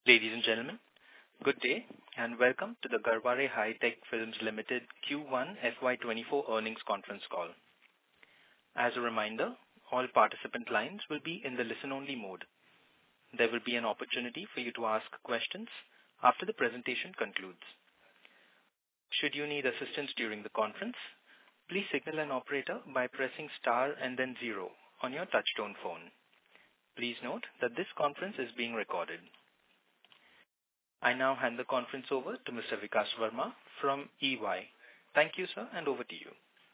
Ladies and gentlemen, good day and welcome to the Garhwale Hi-Tech Films Limited Q1 FY24 earnings conference call. As a reminder, all participant lines will be in the listen-only mode. There will be an opportunity for you to ask questions after the presentation concludes. Should you need assistance during the conference, please signal an operator by pressing star and then 0 on your touchtone phone. Please note that this conference is being recorded. I now hand the conference over to Mr. Vikas Verma from EY. Thank you, sir, and over to you.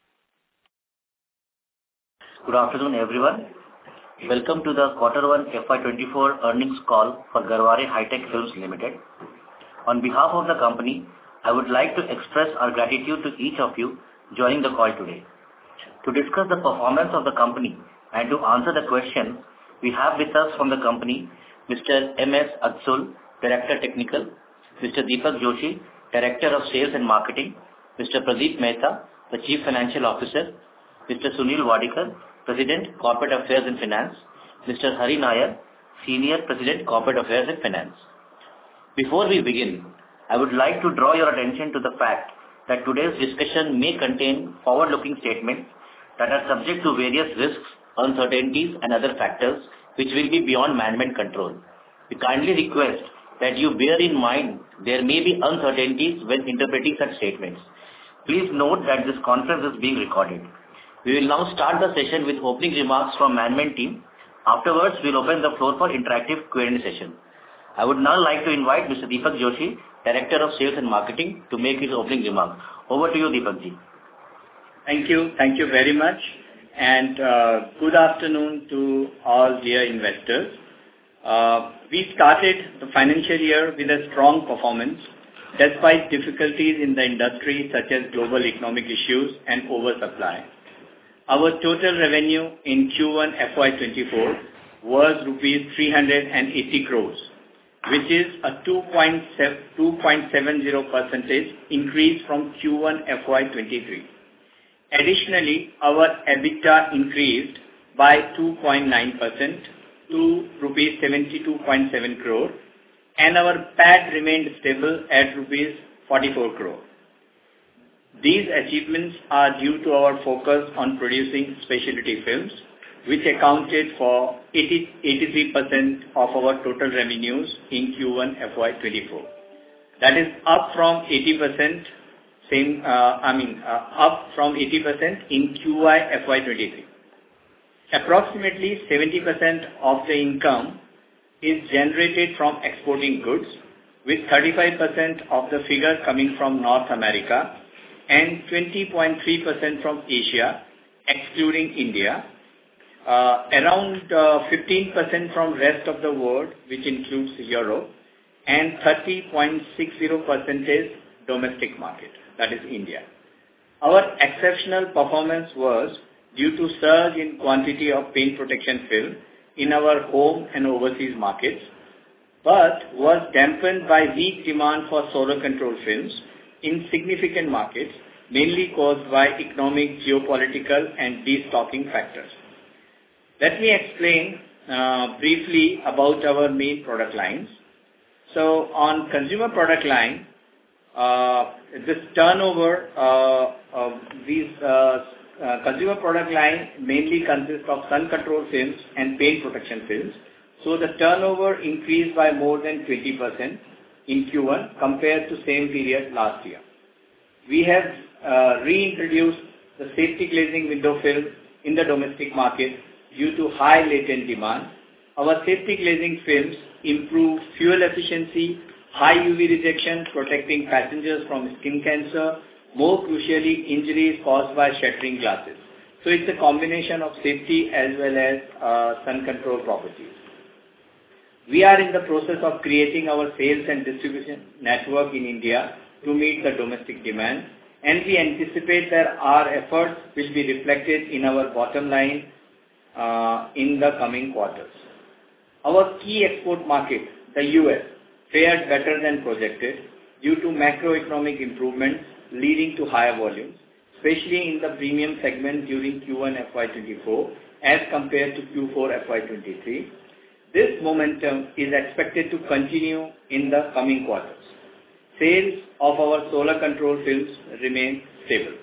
Good afternoon, everyone. Welcome to the Q1 FY24 earnings call for Garhwale Hi-Tech Films Limited. On behalf of the company, I would like to express our gratitude to each of you joining the call today. To discuss the performance of the company and to answer the question, we have with us from the company Mr. M.S. Atsul, Director Technical, Mr. Deepak Joshi, Director of Sales and Marketing, Mr. Pradeep Mehta, the Chief Financial Officer, Mr. Sunil Wadikar, President, Corporate Affairs and Finance, Mr. Hari Nair, Senior President, Corporate Affairs and Finance. Before we begin, I would like to draw your attention to the fact that today's discussion may contain forward-looking statements that are subject to various risks, uncertainties and other factors which will be beyond management control. We kindly request that you bear in mind there may be uncertainties when interpreting such statements. Please note that this conference is being recorded. We will now start the session with opening remarks from management team. Afterwards, we will open the floor for interactive Q&A session. I would now like to invite Mr. Deepak Joshi, Director of Sales and Marketing, to make his opening remarks. Over to you, Deepak ji. Thank you very much, and good afternoon to all dear investors. We started the financial year with a strong performance despite difficulties in the industry such as global economic issues and oversupply. Our total revenue in Q1 FY24 was rupees 380 crores, which is a 2.70% increase from Q1 FY23. Additionally, our EBITDA increased by 2.9% to rupees 72.7 crore, and our PAT remained stable at rupees 44 crore. These achievements are due to our focus on producing specialty films, which accounted for 83% of our total revenues in Q1 FY24. That is up from 80% in QY FY23. Approximately 70% of the income is generated from exporting goods, with 35% of the figure coming from North America and 20.3% from Asia, excluding India, around 15% from rest of the world, which includes Europe, and 30.60% is domestic market, that is India. Our exceptional performance was due to surge in quantity of paint protection film in our home and overseas markets, but was dampened by weak demand for solar control films in significant markets, mainly caused by economic, geopolitical and destocking factors. Let me explain briefly about our main product lines. So on consumer product line, this turnover of these consumer product line mainly consists of sun control films and paint protection films. So the turnover increased by more than 20% in Q1 compared to same period last year. We have reintroduced the safety glazing window film in the domestic market due to high latent demand. Our safety glazing films improve fuel efficiency, high UV rejection, protecting passengers from skin cancer, more crucially, injuries caused by shattering glasses. So it's a combination of safety as well as sun control properties. We are in the process of creating our sales and distribution network in India to meet the domestic demand, and we anticipate that our efforts will be reflected in our bottom line in the coming quarters. Our key export market, the US, fared better than projected due to macroeconomic improvements leading to higher volumes, especially in the premium segment during Q1 FY24 as compared to Q4 FY23. This momentum is expected to continue in the coming quarters. Sales of our solar control films remain stable.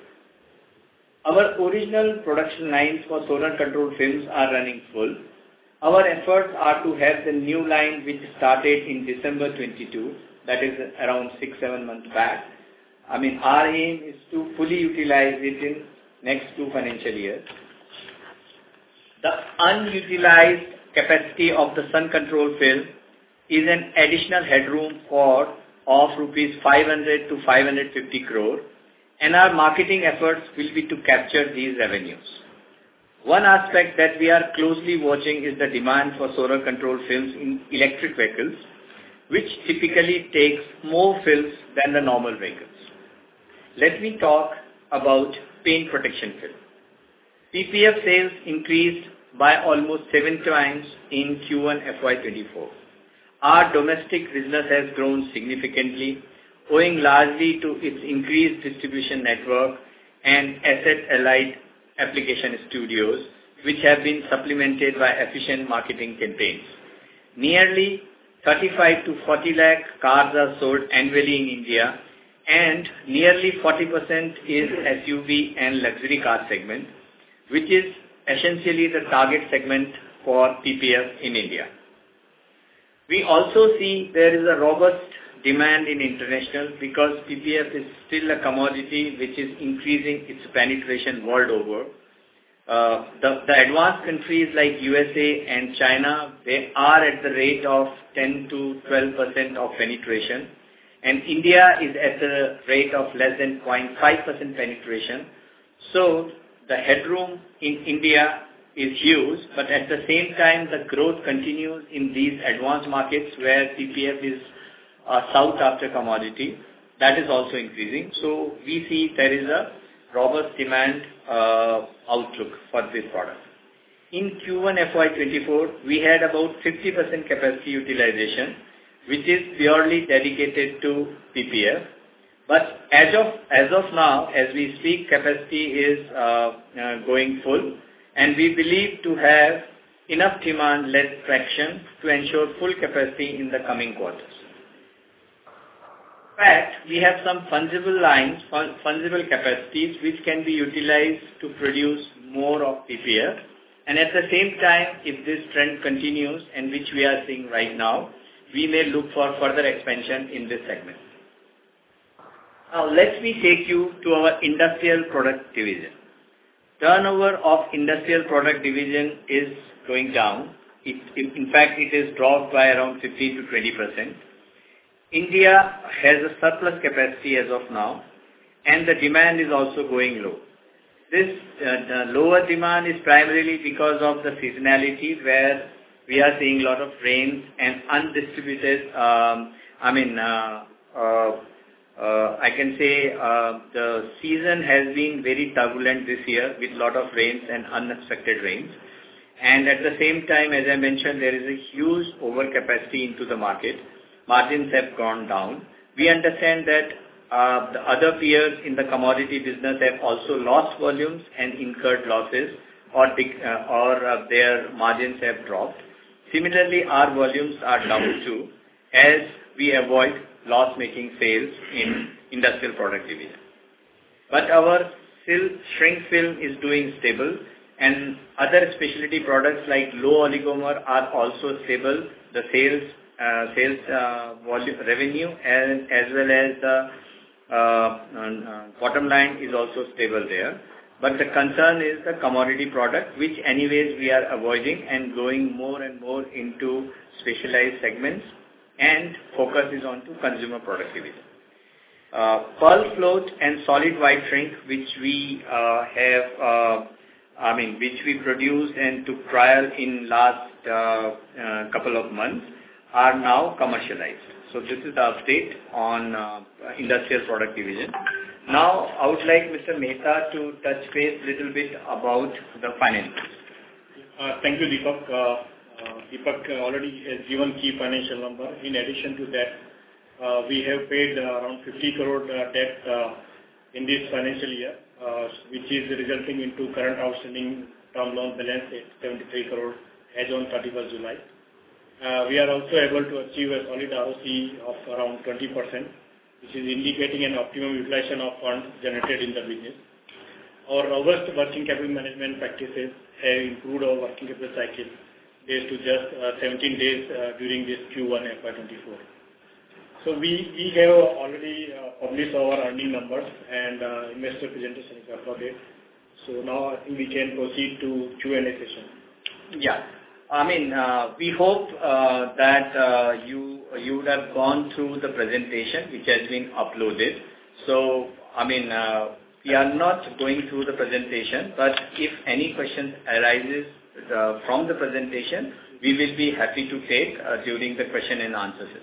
Our original production lines for solar control films are running full. Our efforts are to have the new line which started in December 22, that is around 6-7 months back. Our aim is to fully utilize it in next 2 financial years. The unutilized capacity of the sun control film is an additional headroom of rupees 500 to 550 crore, and our marketing efforts will be to capture these revenues. One aspect that we are closely watching is the demand for solar control films in electric vehicles, which typically takes more films than the normal vehicles. Let me talk about paint protection film. PPF sales increased by almost 7 times in Q1 FY24. Our domestic business has grown significantly, owing largely to its increased distribution network and asset-allied application studios, which have been supplemented by efficient marketing campaigns. Nearly 35 to 40 lakh cars are sold annually in India, and nearly 40% is SUV and luxury car segment, which is essentially the target segment for PPF in India. We also see there is a robust demand in international because PPF is still a commodity which is increasing its penetration world over. The advanced countries like USA and China, they are at the rate of 10 to 12% of penetration, and India is at the rate of less than 0.5% penetration. So the headroom in India is huge, but at the same time, the growth continues in these advanced markets where PPF is a sought-after commodity. That is also increasing. So we see there is a robust demand outlook for this product. In Q1 FY24, we had about 50% capacity utilization, which is purely dedicated to PPF. But as of now, as we speak, capacity is going full, and we believe to have enough demand-led traction to ensure full capacity in the coming quarters. In fact, we have some fungible lines, fungible capacities, which can be utilized to produce more of PPF. And at the same time, if this trend continues, and which we are seeing right now, we may look for further expansion in this segment. Now, let me take you to our industrial product division. Turnover of industrial product division is going down. In fact, it is dropped by around 15 to 20%. India has a surplus capacity as of now, and the demand is also going low. This lower demand is primarily because of the seasonality, where we are seeing a lot of rains and undistributed, I can say the season has been very turbulent this year with a lot of rains and unexpected rains. And at the same time, as I mentioned, there is a huge overcapacity into the market. Margins have gone down. We understand that the other peers in the commodity business have also lost volumes and incurred losses, or their margins have dropped. Similarly, our volumes are down too, as we avoid loss-making sales in industrial product division. But our shrink film is doing stable, and other specialty products like low oligomer are also stable. The sales volume revenue as well as the bottom line is also stable there. But the concern is the commodity product, which anyways we are avoiding and going more and more into specialized segments, and focus is on to consumer product division. Pearl float and solid white shrink, which we which we produced and took trial in last couple of months, are now commercialized. So this is the update on industrial product division. Now, I would like Mr. Mehta to touch base a little bit about the finances. Thank you, Deepak. Deepak already has given key financial number. In addition to that, we have paid around 50 crore debt in this financial year, which is resulting into current outstanding term loan balance at 73 crore as on 31st July. We are also able to achieve a solid ROC of around 20%, which is indicating an optimum utilization of funds generated in the business. Our robust working capital management practices have improved our working capital cycle days to just 17 days during this Q1 FY24. So we have already published our earning numbers and investor presentation is uploaded. So now I think we can proceed to Q&A session. Yeah. I mean, we hope that you would have gone through the presentation which has been uploaded. So, I mean, we are not going through the presentation, but if any questions arises from the presentation, we will be happy to take during the question and answer session.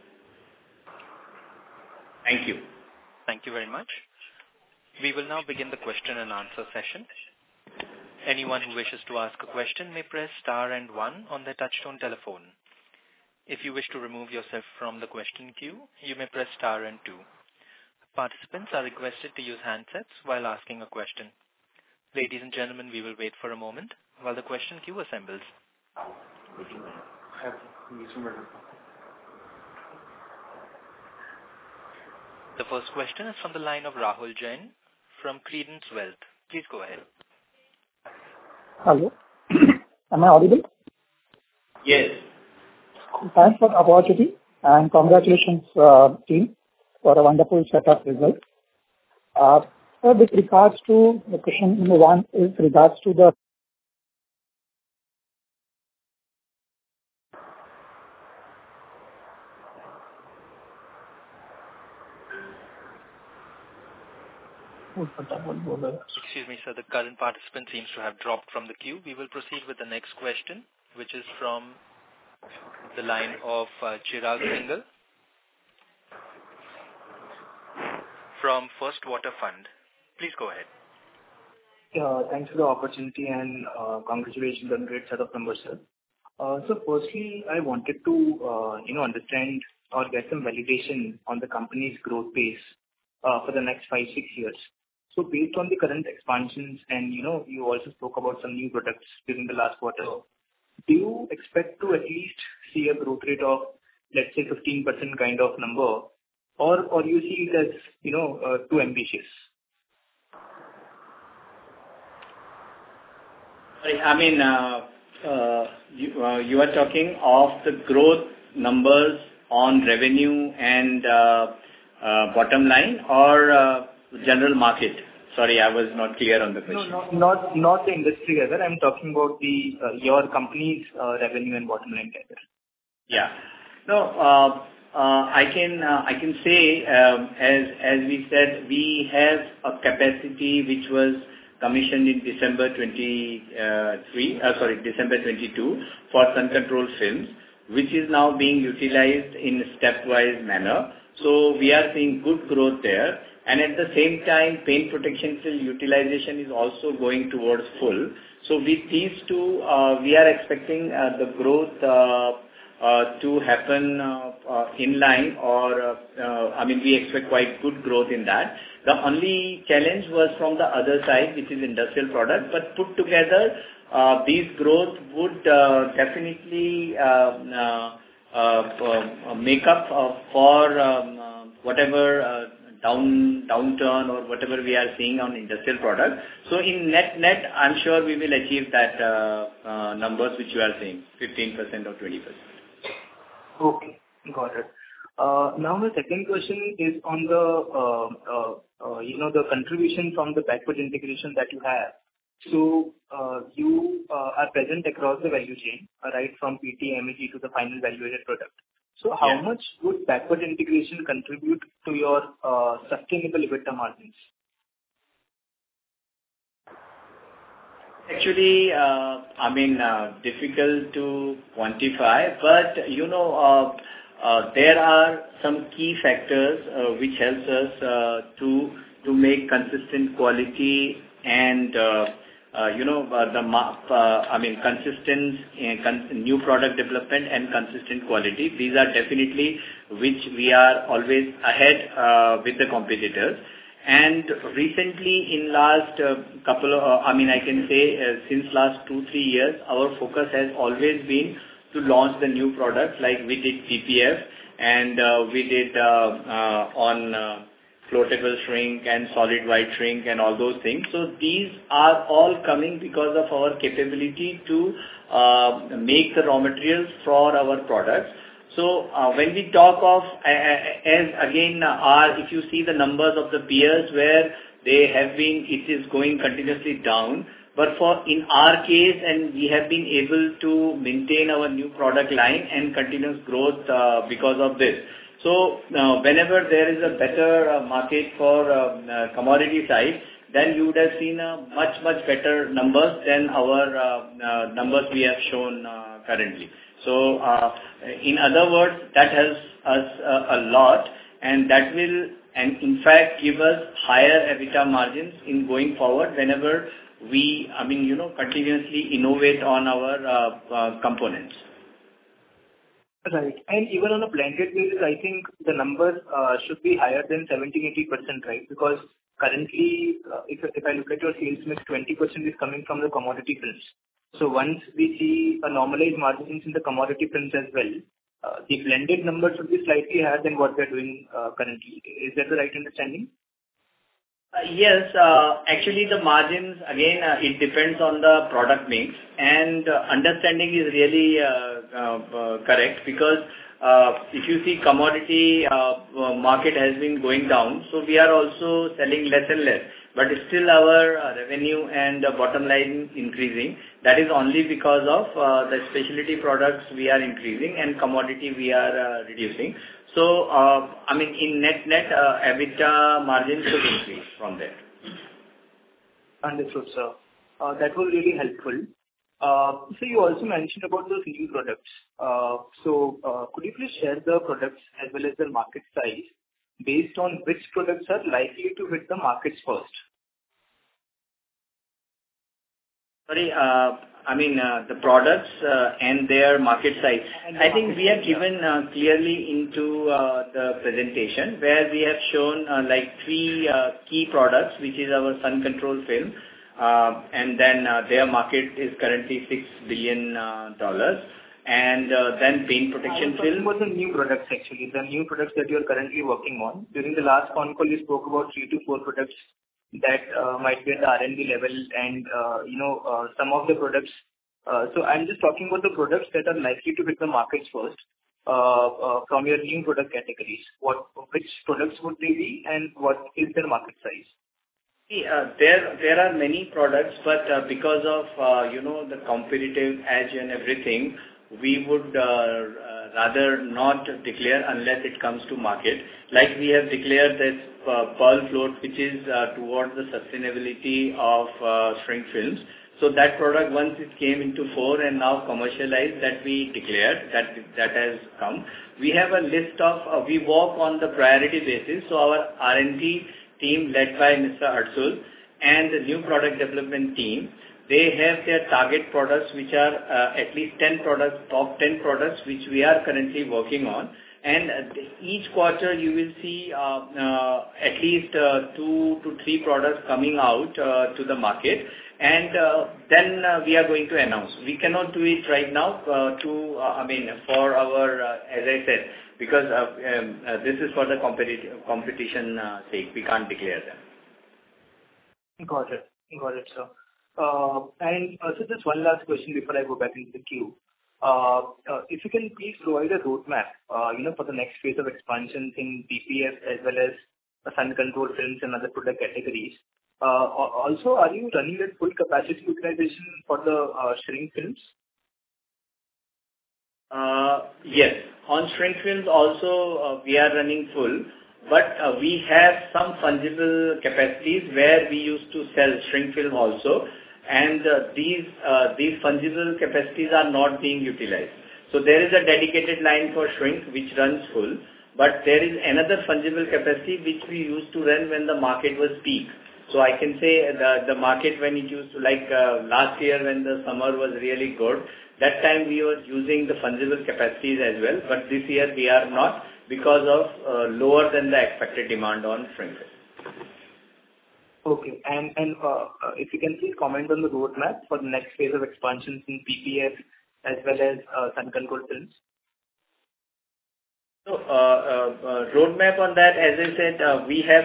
Thank you. Thank you very much. We will now begin the question and answer session. Anyone who wishes to ask a question may press star and 1 on their touchtone telephone. If you wish to remove yourself from the question queue, you may press star and 2. Participants are requested to use handsets while asking a question. Ladies and gentlemen, we will wait for a moment while the question queue assembles. The first question is from the line of Rahul Jain from Credence Wealth. Please go ahead. Hello. Am I audible? Yes. Thanks for the opportunity and congratulations, team, for a wonderful set of results. So with regards to the question number 1 is regards to the Excuse me, sir. The current participant seems to have dropped from the queue. We will proceed with the next question, which is from the line of Chirag Singhal from First Water Fund. Please go ahead. Thanks for the opportunity and congratulations on great set of numbers, sir. So firstly, I wanted to understand or get some validation on the company's growth pace for the next 5-6 years. So based on the current expansions and you also spoke about some new products during the last quarter, do you expect to at least see a growth rate of, let's say, 15% kind of number, or you see it as too ambitious? I mean, you are talking of the growth numbers on revenue and bottom line or general market? Sorry, I was not clear on the question. No, not the industry either. I'm talking about your company's revenue and bottom line together. Yeah. No, I can say, as we said, we have a capacity which was commissioned in December 22 for Sun Control Films, which is now being utilized in a stepwise manner. So we are seeing good growth there. And at the same time, paint protection film utilization is also going towards full. So with these two, we are expecting the growth to happen in line or, we expect quite good growth in that. The only challenge was from the other side, which is industrial product. But put together, these growth would definitely make up for whatever downturn or whatever we are seeing on industrial product. So in net, I'm sure we will achieve that numbers which you are saying, 15% or 20%. Okay, got it. Now the second question is on the contribution from the backward integration that you have. So you are present across the value chain, right, from PT, MEG to the final value-added product. So how much would backward integration contribute to your sustainable EBITDA margins? Actually, difficult to quantify, but there are some key factors which helps us to make consistent quality and consistent new product development and consistent quality. These are definitely which we are always ahead with the competitors. And recently, in last couple of, I can say since last 2-3 years, our focus has always been to launch the new products, like we did PPF and we did on floatable shrink and solid white shrink and all those things. So these are all coming because of our capability to make the raw materials for our products. So when we talk of, as again, if you see the numbers of the peers where they have been, it is going continuously down. But in our case, and we have been able to maintain our new product line and continuous growth because of this. So whenever there is a better market for commodity side, then you would have seen much better numbers than our numbers we have shown currently. So in other words, that helps us a lot, and that will, and in fact, give us higher EBITDA margins in going forward whenever we, continuously innovate on our components. Right. And even on a blended basis, I think the numbers should be higher than 17-80%, right? Because currently, if I look at your sales mix, 20% is coming from the commodity films. So once we see a normalized margins in the commodity films as well, the blended number should be slightly higher than what we're doing currently. Is that the right understanding? Yes, actually the margins, again, it depends on the product mix, and understanding is really correct, because if you see commodity market has been going down, so we are also selling less and less, but still our revenue and bottom line increasing. That is only because of the specialty products we are increasing and commodity we are reducing. So, in net, EBITDA margin should increase from there. Understood, sir. That was really helpful. So you also mentioned about those new products. Could you please share the products as well as the market size based on which products are likely to hit the markets first? Sorry, the products and their market size. I think we have given clearly into the presentation, where we have shown three key products, which is our sun control film, and then their market is currently $6 billion, and then paint protection film. What are the new products actually? The new products that you are currently working on. During the last con call, you spoke about 3 to 4 products that might be at the R&D level, and some of the products. So I'm just talking about the products that are likely to hit the markets first from your new product categories. Which products would they be, and what is their market size? There are many products, but because of the competitive edge and everything, we would rather not declare unless it comes to market. Like we have declared this Pearl Float, which is towards the sustainability of shrink films. So that product, once it came into fore and now commercialized, that we declared, that has come. We have a list of, we work on the priority basis. So our R&D team led by Mr. Arsul and the new product development team, they have their target products, which are at least 10 products, top 10 products, which we are currently working on. And each quarter you will see at least 2 to 3 products coming out to the market. And then we are going to announce. We cannot do it right now for our, as I said, because this is for the competition sake. We can't declare them. Got it, sir. And so just one last question before I go back into the queue. If you can please provide a roadmap, for the next phase of expansion in PPF as well as sun control films and other product categories. Also, are you running at full capacity utilization for the shrink films? Yes. On shrink films also, we are running full, but we have some fungible capacities where we used to sell shrink film also, and these fungible capacities are not being utilized. So there is a dedicated line for shrink which runs full, but there is another fungible capacity which we used to run when the market was peak. So I can say the market when it used to, last year when the summer was really good, that time we were using the fungible capacities as well, but this year we are not because of lower than the expected demand on shrink film. Okay, and if you can please comment on the roadmap for the next phase of expansions in PPF as well as Sun Control Films? So, roadmap on that, as I said, we have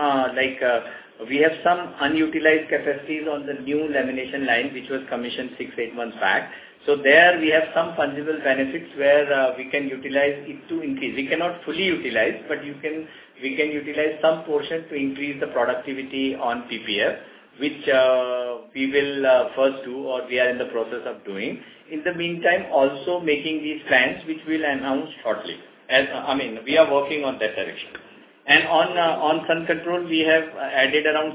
some unutilized capacities on the new lamination line, which was commissioned 6-8 months back. So there we have some fungible benefits where we can utilize it to increase. We cannot fully utilize, but we can utilize some portion to increase the productivity on PPF, which we will first do, or we are in the process of doing. In the meantime, also making these plans, which we'll announce shortly. We are working on that direction. And on Sun Control, we have added around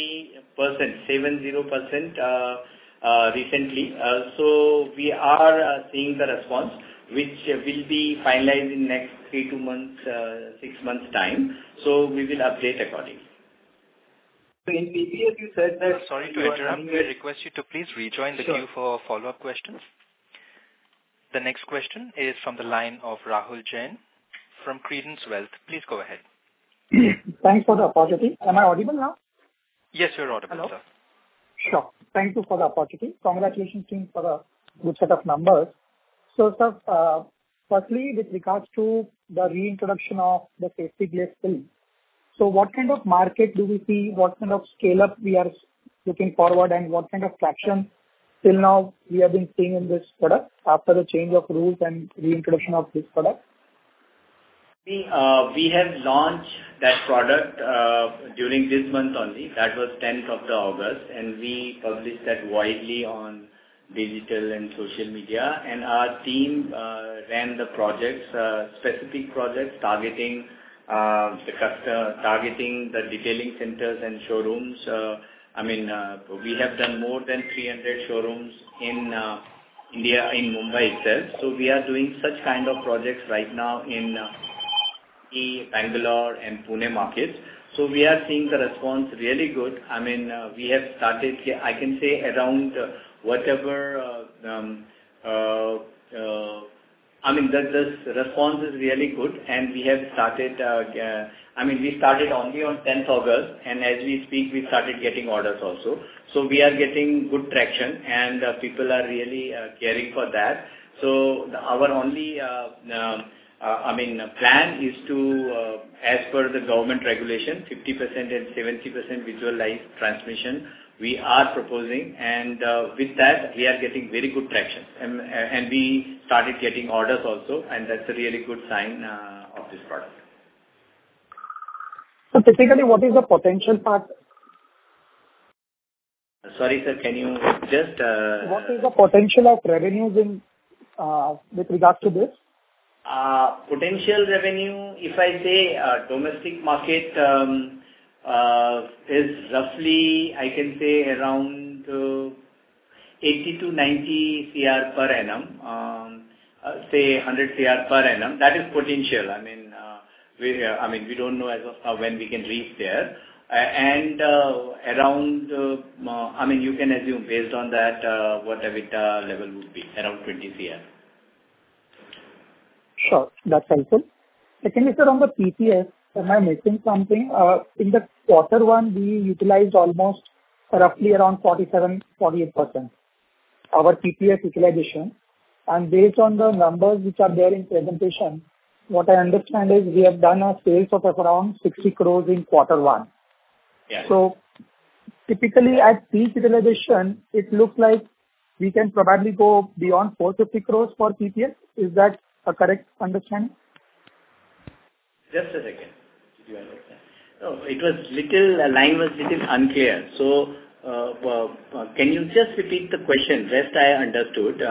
70% recently. So we are seeing the response, which will be finalized in next 6 months time. So we will update accordingly. So in PPF, you said that... Sorry to interrupt. We request you to please rejoin the queue for follow-up questions. The next question is from the line of Rahul Jain from Credence Wealth. Please go ahead. Thanks for the opportunity. Am I audible now? Yes, you're audible, Hello? sir. Sure. Thank you for the opportunity. Congratulations, team, for a good set of numbers. So, sir, firstly, with regards to the reintroduction of the safety glass film, so what kind of market do we see? What kind of scale-up we are looking forward, and what kind of traction till now we have been seeing in this product after the change of rules and reintroduction of this product? We have launched that product during this month only. That was 10th of August, and we published that widely on digital and social media. And our team ran the projects, specific projects targeting the customer, targeting the detailing centers and showrooms. We have done more than 300 showrooms in India, in Mumbai itself. So we are doing such kind of projects right now in Bangalore and Pune markets. So we are seeing the response really good. We have started, I can say, around whatever, the response is really good, and we have started, we started only on 10th August, and as we speak, we started getting orders also. So we are getting good traction, and people are really caring for that. So our only plan is to, as per the government regulation, 50% and 70% visual light transmission we are proposing, and with that we are getting very good traction, and we started getting orders also, and that's a really good sign of this product. So typically, what is the potential part? Sorry, sir, can you just... What is the potential of revenues in with regards to this? Potential revenue, if I say domestic market is roughly, I can say, around 80 to 90 CR per annum, say 100 CR per annum. That is potential. We don't know as of now when we can reach there. And around, you can assume based on that what EBITDA level would be, around 20 CR. Sure, that's helpful. Secondly, sir, on the PPF, am I missing something? In the quarter one, we utilized almost roughly around 47-48% our PPF utilization. And based on the numbers which are there in presentation, what I understand is we have done a sales of around 60 crores in quarter one. Yeah. So typically at peak utilization, it looks like we can probably go beyond 450 crores for PPF. Is that a correct understanding? Just a second. Did you understand? No, line was little unclear. So, can you just repeat the question? Rest I understood.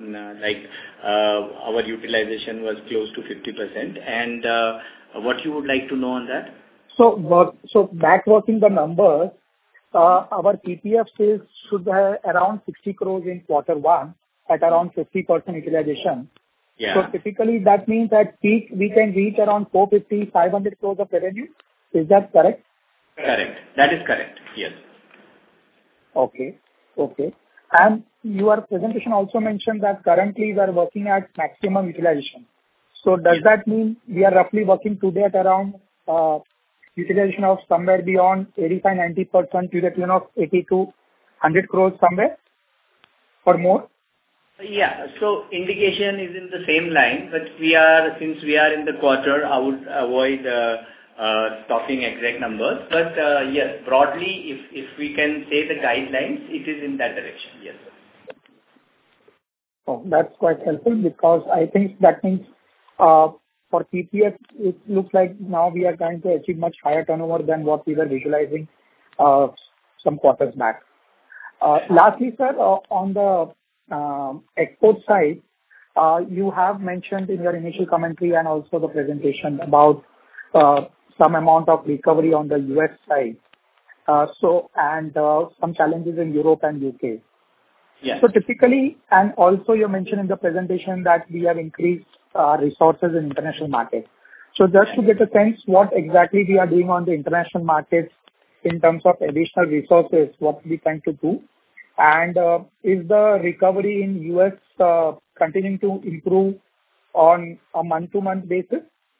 Our utilization was close to 50%, and what you would like to know on that? So backworking the numbers, our PPF sales should have around 60 crores in quarter one at around 50% utilization. Yeah. So typically that means at peak we can reach around 450-500 crores of revenue. Is that correct? Correct. That is correct. Yes. Okay. And your presentation also mentioned that currently we are working at maximum utilization. So does that mean we are roughly working today at around utilization of somewhere beyond 85-90% to the tune of 80 to 100 crores somewhere or more? Yeah. So indication is in the same line, but since we are in the quarter, I would avoid talking exact numbers. But yes, broadly, if we can say the guidelines, it is in that direction. Yes, sir. Oh, that's quite helpful because I think that means for PPF, it looks like now we are trying to achieve much higher turnover than what we were visualizing some quarters back. Lastly, sir, on the export side, you have mentioned in your initial commentary and also the presentation about some amount of recovery on the US side, and some challenges in Europe and UK. Yes. So typically, and also you mentioned in the presentation that we have increased resources in international markets. So just to get a sense, what exactly we are doing on the international markets in terms of additional resources, what we tend to do, and is the recovery in US continuing to improve on a month-to-month basis?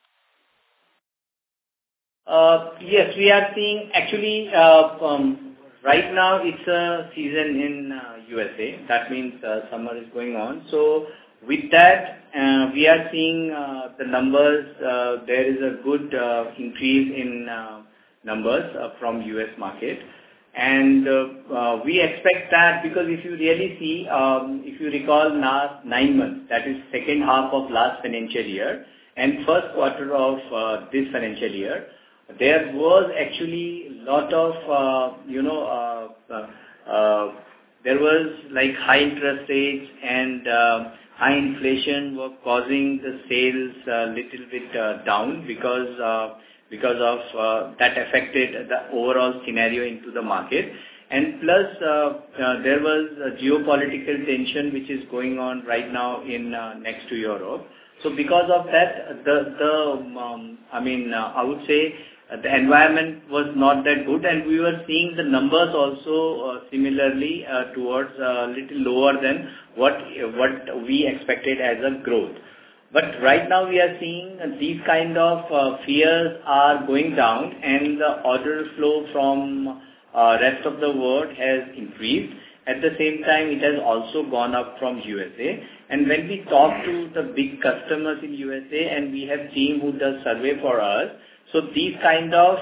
Yes, we are seeing actually right now it's a season in USA. That means summer is going on. So with that, we are seeing the numbers. There is a good increase in numbers from US market. And we expect that because if you really see, if you recall last 9 months, that is second half of last financial year and first quarter of this financial year, there was actually a lot of, there was like high interest rates and high inflation were causing the sales a little bit down because of that affected the overall scenario into the market. And plus, there was a geopolitical tension which is going on right now in next to Europe. So because of that, I would say the environment was not that good, and we were seeing the numbers also similarly towards a little lower than what we expected as a growth. But right now we are seeing these kind of fears are going down, and the order flow from rest of the world has increased. At the same time, it has also gone up from USA. And when we talk to the big customers in USA, and we have team who does survey for us, so these kind of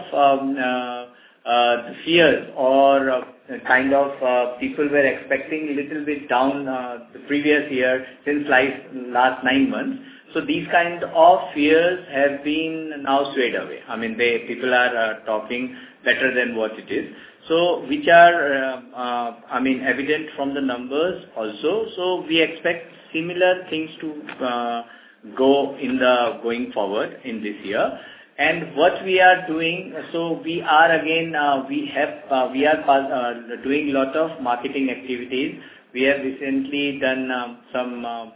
fears or kind of people were expecting a little bit down the previous year since last 9 months. So these kind of fears have been now swayed away. I mean, people are talking better than what it is. So which are, evident from the numbers also. So we expect similar things to going forward in this year. And what we are doing, so we are again, we are doing a lot of marketing activities. We have recently done some,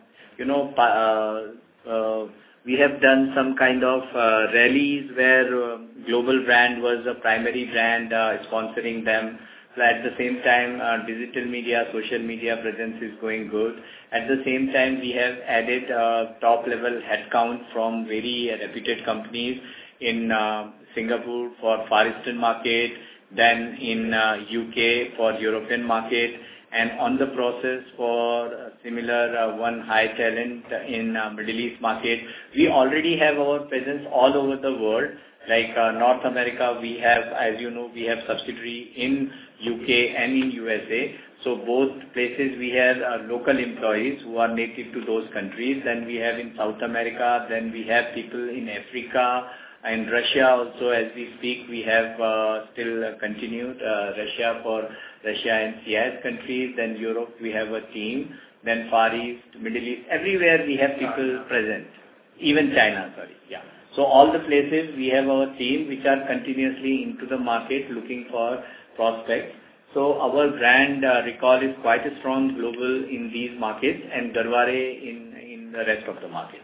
we have done some kind of rallies where global brand was a primary brand sponsoring them. So at the same time, digital media, social media presence is going good. At the same time, we have added top level headcount from very reputed companies in Singapore for Far Eastern market, then in UK for European market, and on the process for similar one high talent in Middle East market. We already have our presence all over the world. Like North America, we have, as you know, we have subsidiary in UK and in USA. So both places we have local employees who are native to those countries. Then we have in South America, then we have people in Africa, and Russia also, as we speak, we have still continued Russia for Russia and CIS countries. Then Europe, we have a team. Then Far East, Middle East, everywhere we have people present. Even China, sorry. Yeah. So all the places we have our team which are continuously into the market looking for prospects. So our brand recall is quite strong global in these markets and Garhware in the rest of the markets.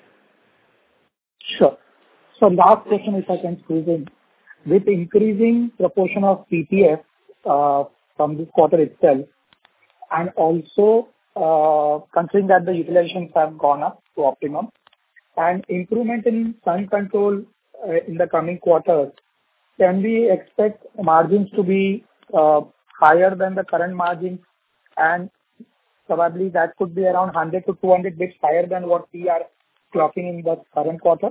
Sure. So last question, if I can squeeze in. With increasing proportion of PPF from this quarter itself, and also considering that the utilizations have gone up to optimum, and improvement in sun control in the coming quarters, can we expect margins to be higher than the current margins? And probably that could be around 100 to 200 bits higher than what we are clocking in the current quarter?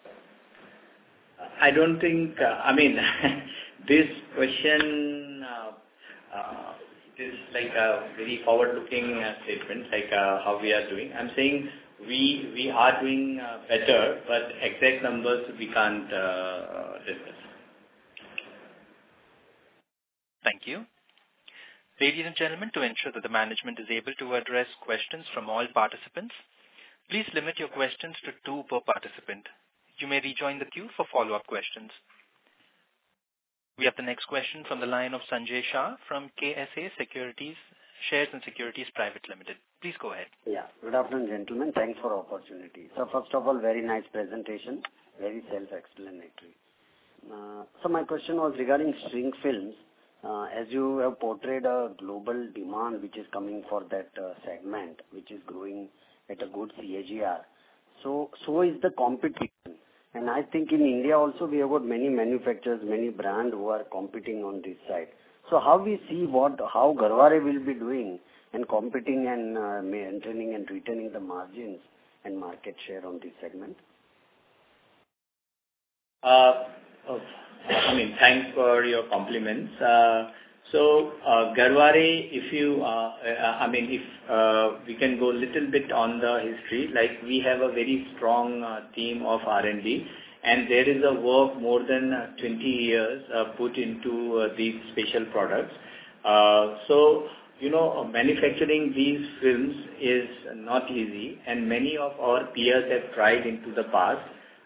I don't think, this question is like a very forward-looking statement, like how we are doing. I'm saying we are doing better, but exact numbers we can't discuss. Thank you. Ladies and gentlemen, to ensure that the management is able to address questions from all participants, please limit your questions to 2 per participant. You may rejoin the queue for follow-up questions. We have the next question from the line of Sanjay Shah from KSA Securities, Shares and Securities Private Limited. Please go ahead. Yeah. Good afternoon, gentlemen. Thanks for the opportunity. So first of all, very nice presentation, very self-explanatory. So my question was regarding shrink films. As you have portrayed a global demand which is coming for that segment, which is growing at a good CAGR. So is the competition. And I think in India also we have got many manufacturers, many brands who are competing on this side. So how we see how Garhware will be doing and competing and maintaining and retaining the margins and market share on this segment? Thanks for your compliments. Garhware, if we can go a little bit on the history, like we have a very strong team of R&D, and there is a work more than 20 years put into these special products. Manufacturing these films is not easy, and many of our peers have tried into the past.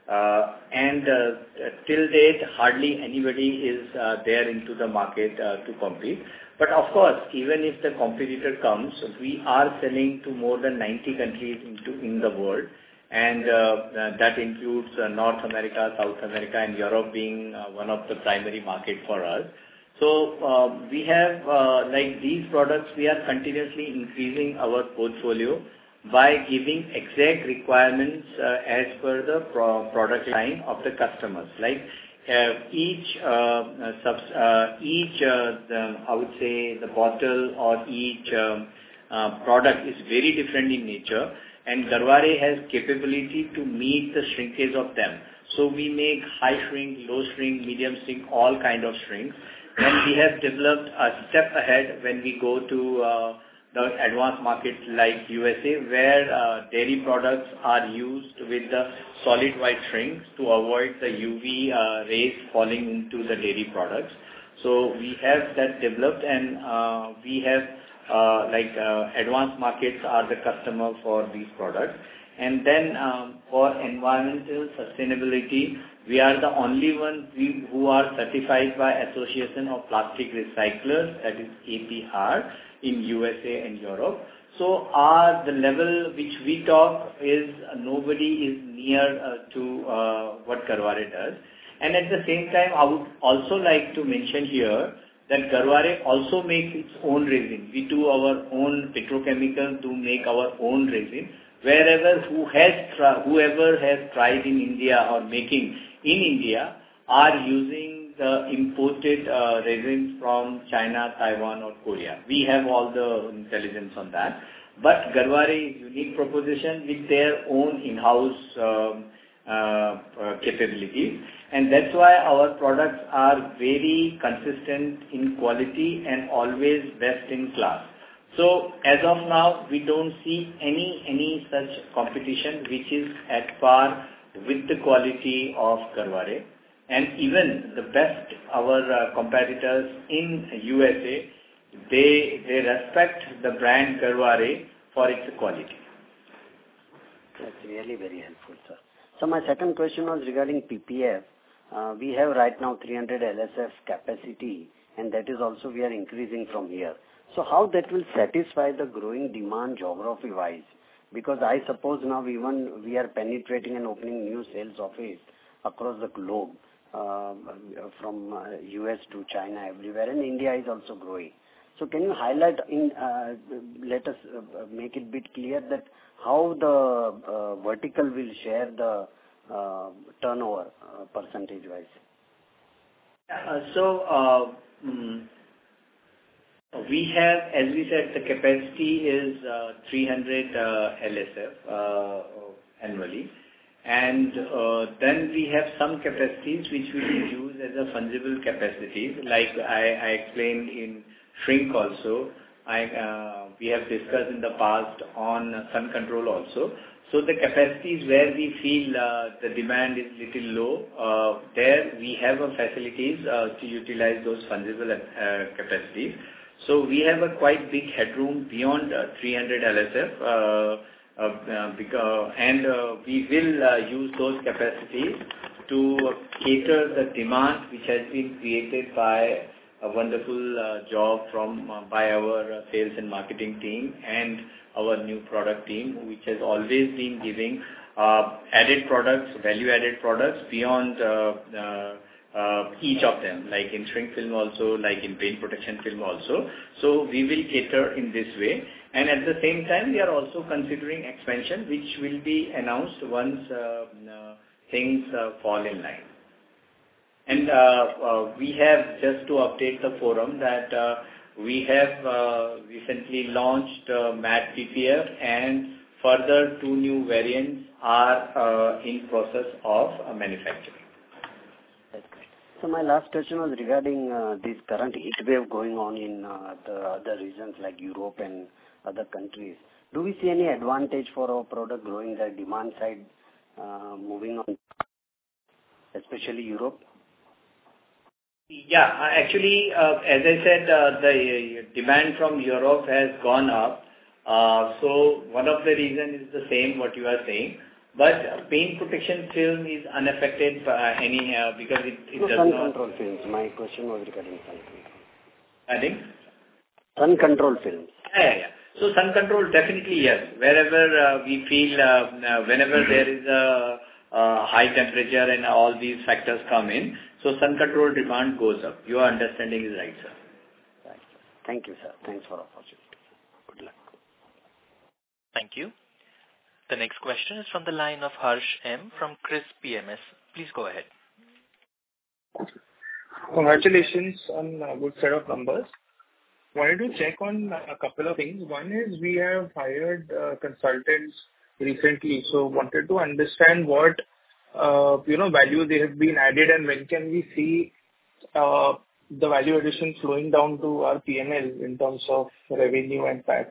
Till date, hardly anybody is there into the market to compete. But of course, even if the competitor comes, we are selling to more than 90 countries in the world, and that includes North America, South America, and Europe being one of the primary market for us. So we have these products, we are continuously increasing our portfolio by giving exact requirements as per the product line of the customers. Like each I would say the bottle or each product is very different in nature, and Garhware has capability to meet the shrinkage of them. So we make high shrink, low shrink, medium shrink, all kind of shrinks. And we have developed a step ahead when we go to the advanced markets like USA, where dairy products are used with the solid white shrinks to avoid the UV rays falling into the dairy products. So we have that developed, and we have advanced markets are the customer for these products. And then for environmental sustainability, we are the only one who are certified by Association of Plastic Recyclers, that is APR, in USA and Europe. So the level which we talk is nobody is near to what Garhware does. And at the same time, I would also like to mention here that Garhware also makes its own resin. We do our own petrochemical to make our own resin. Whoever has tried in India or making in India are using the imported resins from China, Taiwan or Korea. We have all the intelligence on that. But Garhware is unique proposition with their own in-house capabilities. And that's why our products are very consistent in quality and always best in class. So as of now, we don't see any such competition which is at par with the quality of Garhware. And even the best, our competitors in USA, they respect the brand Garhware for its quality. That's really very helpful, sir. So my second question was regarding PPF. We have right now 300 LSF capacity, and that is also we are increasing from here. So how that will satisfy the growing demand geography-wise? Because I suppose now even we are penetrating and opening new sales office across the globe, from US to China, everywhere, and India is also growing. So can you highlight, let us make it a bit clear that how the vertical will share the turnover percentage-wise? We have, as we said, the capacity is 300 LSF annually. And then we have some capacities which we will use as a fungible capacities, like I explained in shrink also. We have discussed in the past on sun control also. So the capacities where we feel the demand is little low, there we have facilities to utilize those fungible capacities. So we have a quite big headroom beyond 300 LSF, and we will use those capacities to cater the demand which has been created by a wonderful job by our sales and marketing team and our new product team, which has always been giving added products, value-added products beyond each of them, like in shrink film also, like in paint protection film also. So we will cater in this way. And at the same time, we are also considering expansion, which will be announced once things fall in line. And we have, just to update the forum, that we have recently launched matte PPF, and further 2 new variants are in process of manufacturing. So my last question was regarding this current heat wave going on in the other regions like Europe and other countries. Do we see any advantage for our product growing the demand side moving on, especially Europe? Yeah, actually, as I said, the demand from Europe has gone up. So one of the reasons is the same what you are saying. But paint protection film is unaffected by any because it does sun not. Control films. My question was regarding sun control. I think sun control films. Yeah. So sun control, definitely yes. Wherever we feel, whenever there is a high temperature and all these factors come in, so sun control demand goes up. Your understanding is right, sir. Right. Thank you, sir. Thanks for the opportunity. Good luck. Thank you. The next question is from the line of Harsh M. from Chris PMS. Please go ahead. Congratulations on a good set of numbers. Wanted to check on a couple of things. One is we have hired consultants recently, so wanted to understand what value they have been added, and when can we see the value addition flowing down to our P&L in terms of revenue and PAT.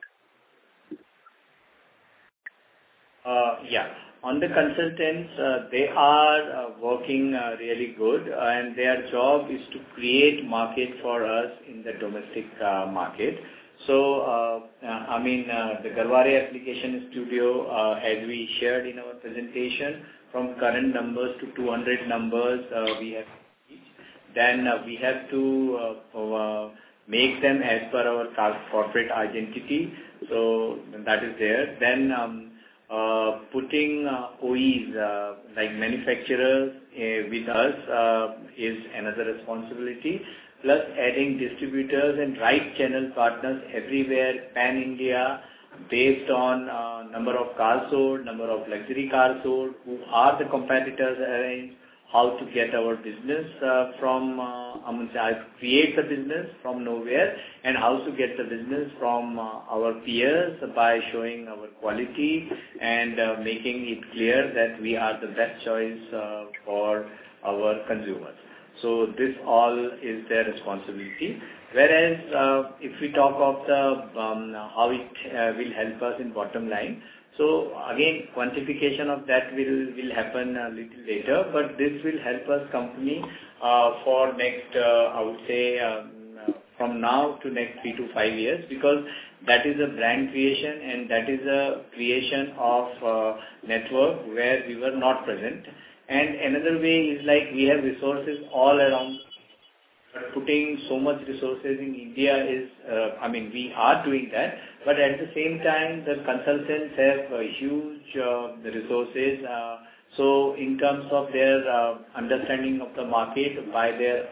Yeah. On the consultants, they are working really good, and their job is to create market for us in the domestic market. So, the Garware Application Studio, as we shared in our presentation, from current numbers to 200 numbers, we have reached. Then we have to make them as per our corporate identity. So that is there. Then putting OEs like manufacturers with us is another responsibility. Plus adding distributors and right channel partners everywhere, pan-India, based on number of cars sold, number of luxury cars sold, who are the competitors arranged, how to get our business create the business from nowhere, and how to get the business from our peers by showing our quality and making it clear that we are the best choice for our consumers. So this all is their responsibility. Whereas if we talk of the how it will help us in bottom line, so again quantification of that will happen a little later, but this will help us company for next I would say from now to next 3 to 5 years, because that is a brand creation and that is a creation of network where we were not present. And another way is like we have resources all around. But putting so much resources in India is, we are doing that, but at the same time, the consultants have huge resources. So in terms of their understanding of the market, by their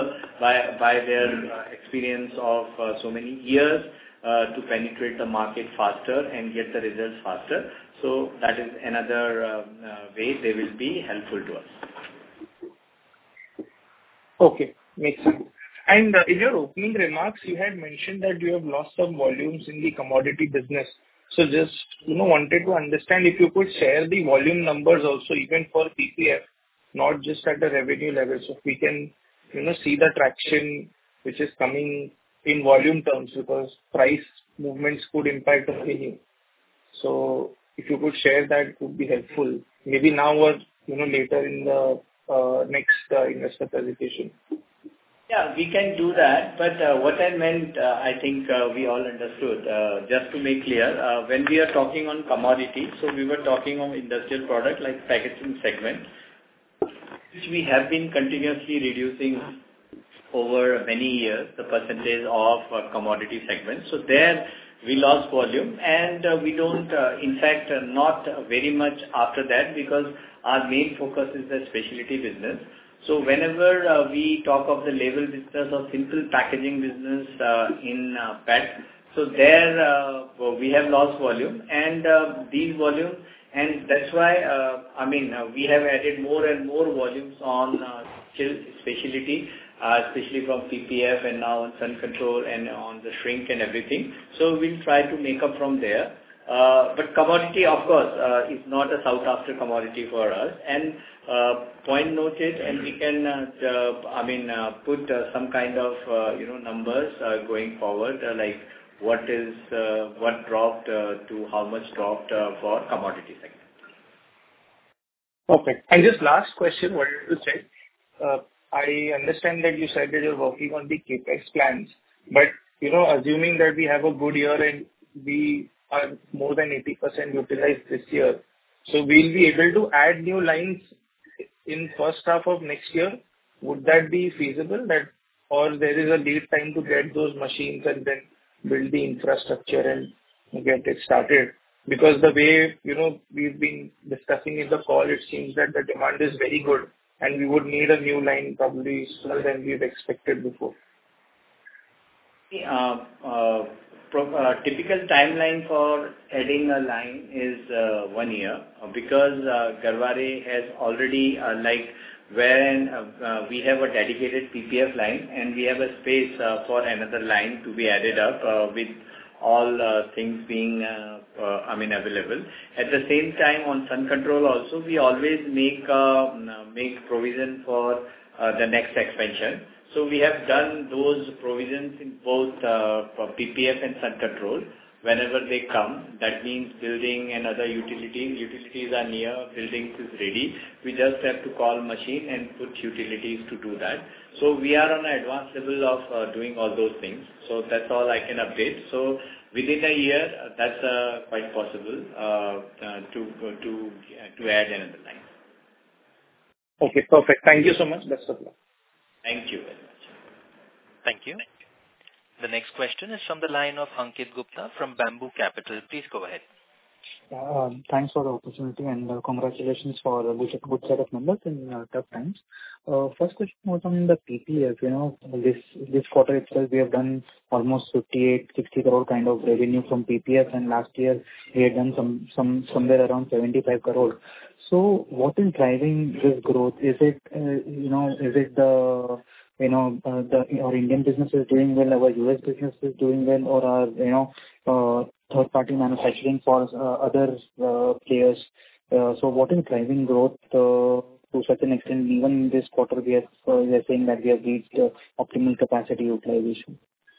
experience of so many years to penetrate the market faster and get the results faster. So that is another way they will be helpful to us. Okay. Makes sense. And in your opening remarks, you had mentioned that you have lost some volumes in the commodity business. So just, wanted to understand if you could share the volume numbers also, even for PPF, not just at the revenue level. So we can, see the traction which is coming in volume terms, because price movements could impact revenue. So if you could share that, it would be helpful. Maybe now or, later in the next investor presentation. Yeah, we can do that. But what I meant, I think we all understood. Just to make clear, when we are talking on commodity, so we were talking on industrial product like packaging segment, which we have been continuously reducing over many years, the percentage of commodity segment. So there we lost volume, and we don't, in fact, not very much after that, because our main focus is the specialty business. So whenever we talk of the label business or simple packaging business in PET, so there we have lost volume, and these volumes, and that's why, we have added more and more volumes on specialty, especially from PPF and now on Sun Control and on the shrink and everything. So we'll try to make up from there. But commodity, of course, is not a sought after commodity for us. And point noted, and we can, put some kind of, numbers going forward, like what dropped to how much dropped for commodity segment. Okay. And just last question, wanted to check. I understand that you said that you're working on the CapEx plans, but, assuming that we have a good year and we are more than 80% utilized this year, so we'll be able to add new lines in first half of next year. Would that be feasible, or there is a lead time to get those machines and then build the infrastructure and get it started? Because the way, we've been discussing in the call, it seems that the demand is very good and we would need a new line probably sooner than we've expected before. Typical timeline for adding a line is 1 year, because Garhwale has already, wherein we have a dedicated PPF line and we have a space for another line to be added up with all things being available. At the same time, on Sun Control also, we always make provision for the next expansion. So we have done those provisions in both PPF and Sun Control. Whenever they come, that means building and other utilities are near, buildings is ready. We just have to call machine and put utilities to do that. So we are on an advanced level of doing all those things. So that's all I can update. So within a year, that's quite possible to add another line. Okay, perfect. Thank you so much. Best of luck. Thank you very much. Thank you. The next question is from the line of Ankit Gupta from Bamboo Capital. Please go ahead. Thanks for the opportunity and congratulations for a good set of numbers in tough times. First question was on the PPF. This quarter itself we have done almost 58-60 crore kind of revenue from PPF, and last year we had done somewhere around 75 crore. So what is driving this growth? Is it our Indian business is doing well, our US business is doing well, or our third party manufacturing for other players? So what is driving growth to such an extent? Even this quarter we are saying that we have reached optimal capacity utilization.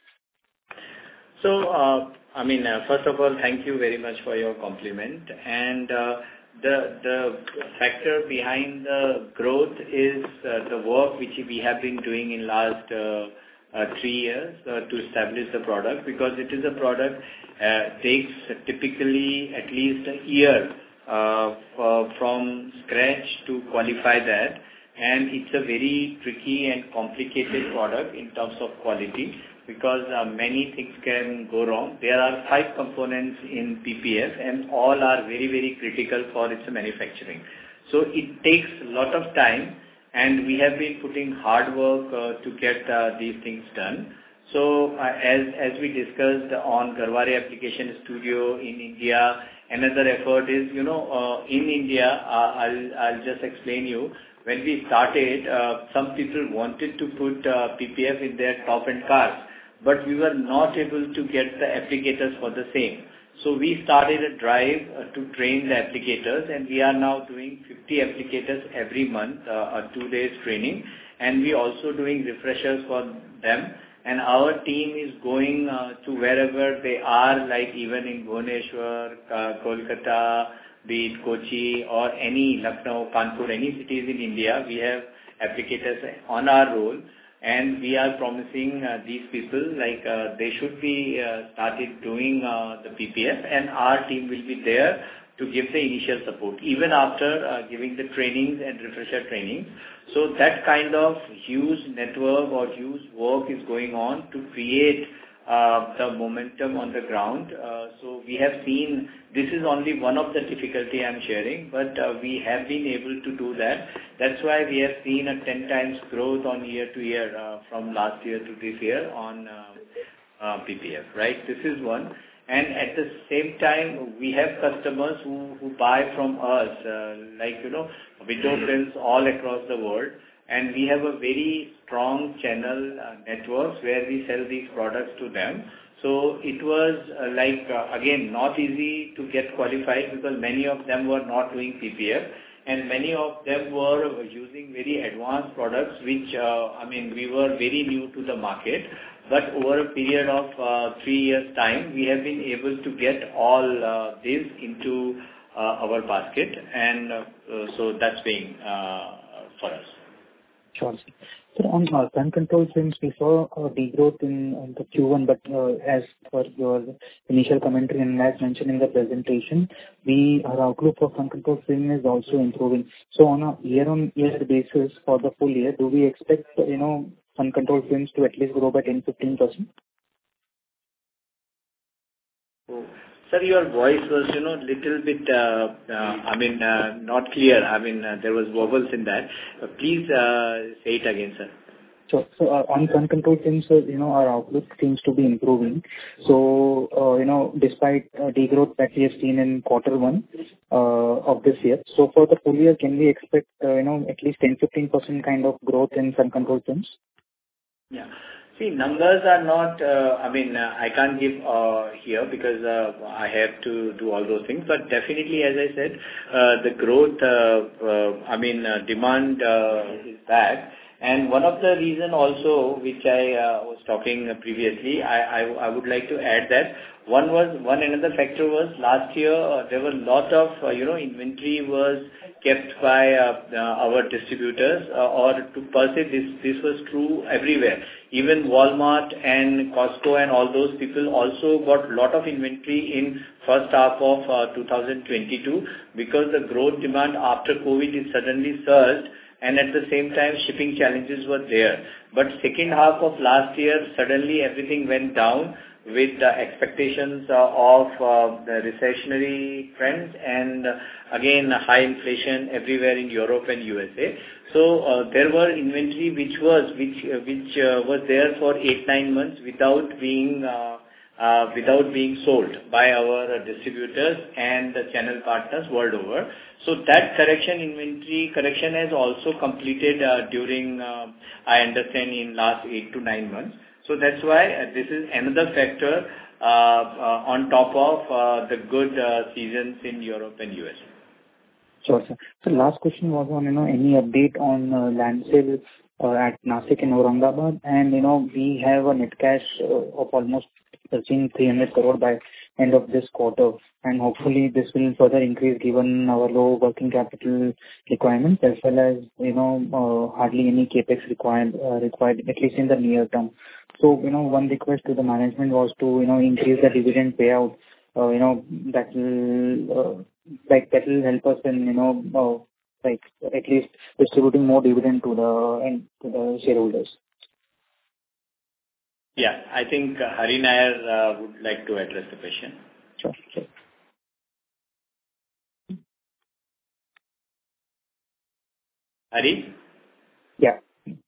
So first of all, thank you very much for your compliment. And the factor behind the growth is the work which we have been doing in last 3 years to establish the product, because it is a product takes typically at least a year from scratch to qualify that, and it's a very tricky and complicated product in terms of quality, because many things can go wrong. There are 5 components in PPF and all are very, very critical for its manufacturing. So it takes a lot of time, and we have been putting hard work to get these things done. So as we discussed on Garhwale Application Studio in India, another effort is, in India, I'll just explain you. when we started, some people wanted to put PPF in their top-end cars, but we were not able to get the applicators for the same. So we started a drive to train the applicators, and we are now doing 50 applicators every month, a 2 days training, and we also doing refreshers for them. And our team is going to wherever they are, like even in Bhubaneswar, Kolkata, be it Kochi or any Lucknow, Kanpur, any cities in India. We have applicators on our roll, and we are promising these people like they should be started doing the PPF, and our team will be there to give the initial support, even after giving the trainings and refresher trainings. So that kind of huge network or huge work is going on to create the momentum on the ground. So we have seen, this is only one of the difficulty I'm sharing, but we have been able to do that. That's why we have seen a 10 times growth on year to year from last year to this year on PPF, right? This is one. And at the same time, we have customers who buy from us, like, window grills all across the world. And we have a very strong channel networks where we sell these products to them. So it was again, not easy to get qualified because many of them were not doing PPF. And many of them were using very advanced products, which, we were very new to the market. But over a period of 3 years' time, we have been able to get all this into our basket. And so that's been for us. Sure. So on fan control films, we saw a degrowth in the Q1, but as per your initial commentary and as mentioned in the presentation, our outlook for fan control film is also improving. So on a year-on-year basis for the full year, do we expect, fan control films to at least grow by 10-15%? Sir, your voice was, little bit, not clear. There was wobbles in that. Please say it again, sir. Sure. So on fan control films, our outlook seems to be improving. So, despite degrowth that we have seen in Q1 of this year, so for the full year, can we expect, at least 10-15% kind of growth in fan control films? Yeah. See, numbers are not, I can't give here because I have to do all those things. But definitely, as I said, the growth, demand is back. And one of the reason also, which I was talking previously, I would like to add that another factor was last year there were a lot of, inventory was kept by our distributors or to per se, this was true everywhere. Even Walmart and Costco and all those people also got a lot of inventory in first half of 2022 because the growth demand after COVID is suddenly surged. And at the same time, shipping challenges were there. But second half of last year, suddenly everything went down with the expectations of the recessionary trends and again high inflation everywhere in Europe and USA. So there were inventory which was there for 8-9 months without being sold by our distributors and the channel partners world over. So that inventory correction has also completed during, I understand, in last 8 to 9 months. So that's why this is another factor on top of the good seasons in Europe and US. Sure, sir. So last question was on, any update on land sale at Nashik and Aurangabad, and we have a net cash of almost 300 crore by end of this quarter, and hopefully this will further increase given our low working capital requirements as well as hardly any capex required at least in the near term. So one request to the management was to increase the dividend payout. That will help us in at least distributing more dividend to the shareholders. Yeah, I think Hari Nair would like to address the question. Sure. Hari? Yeah.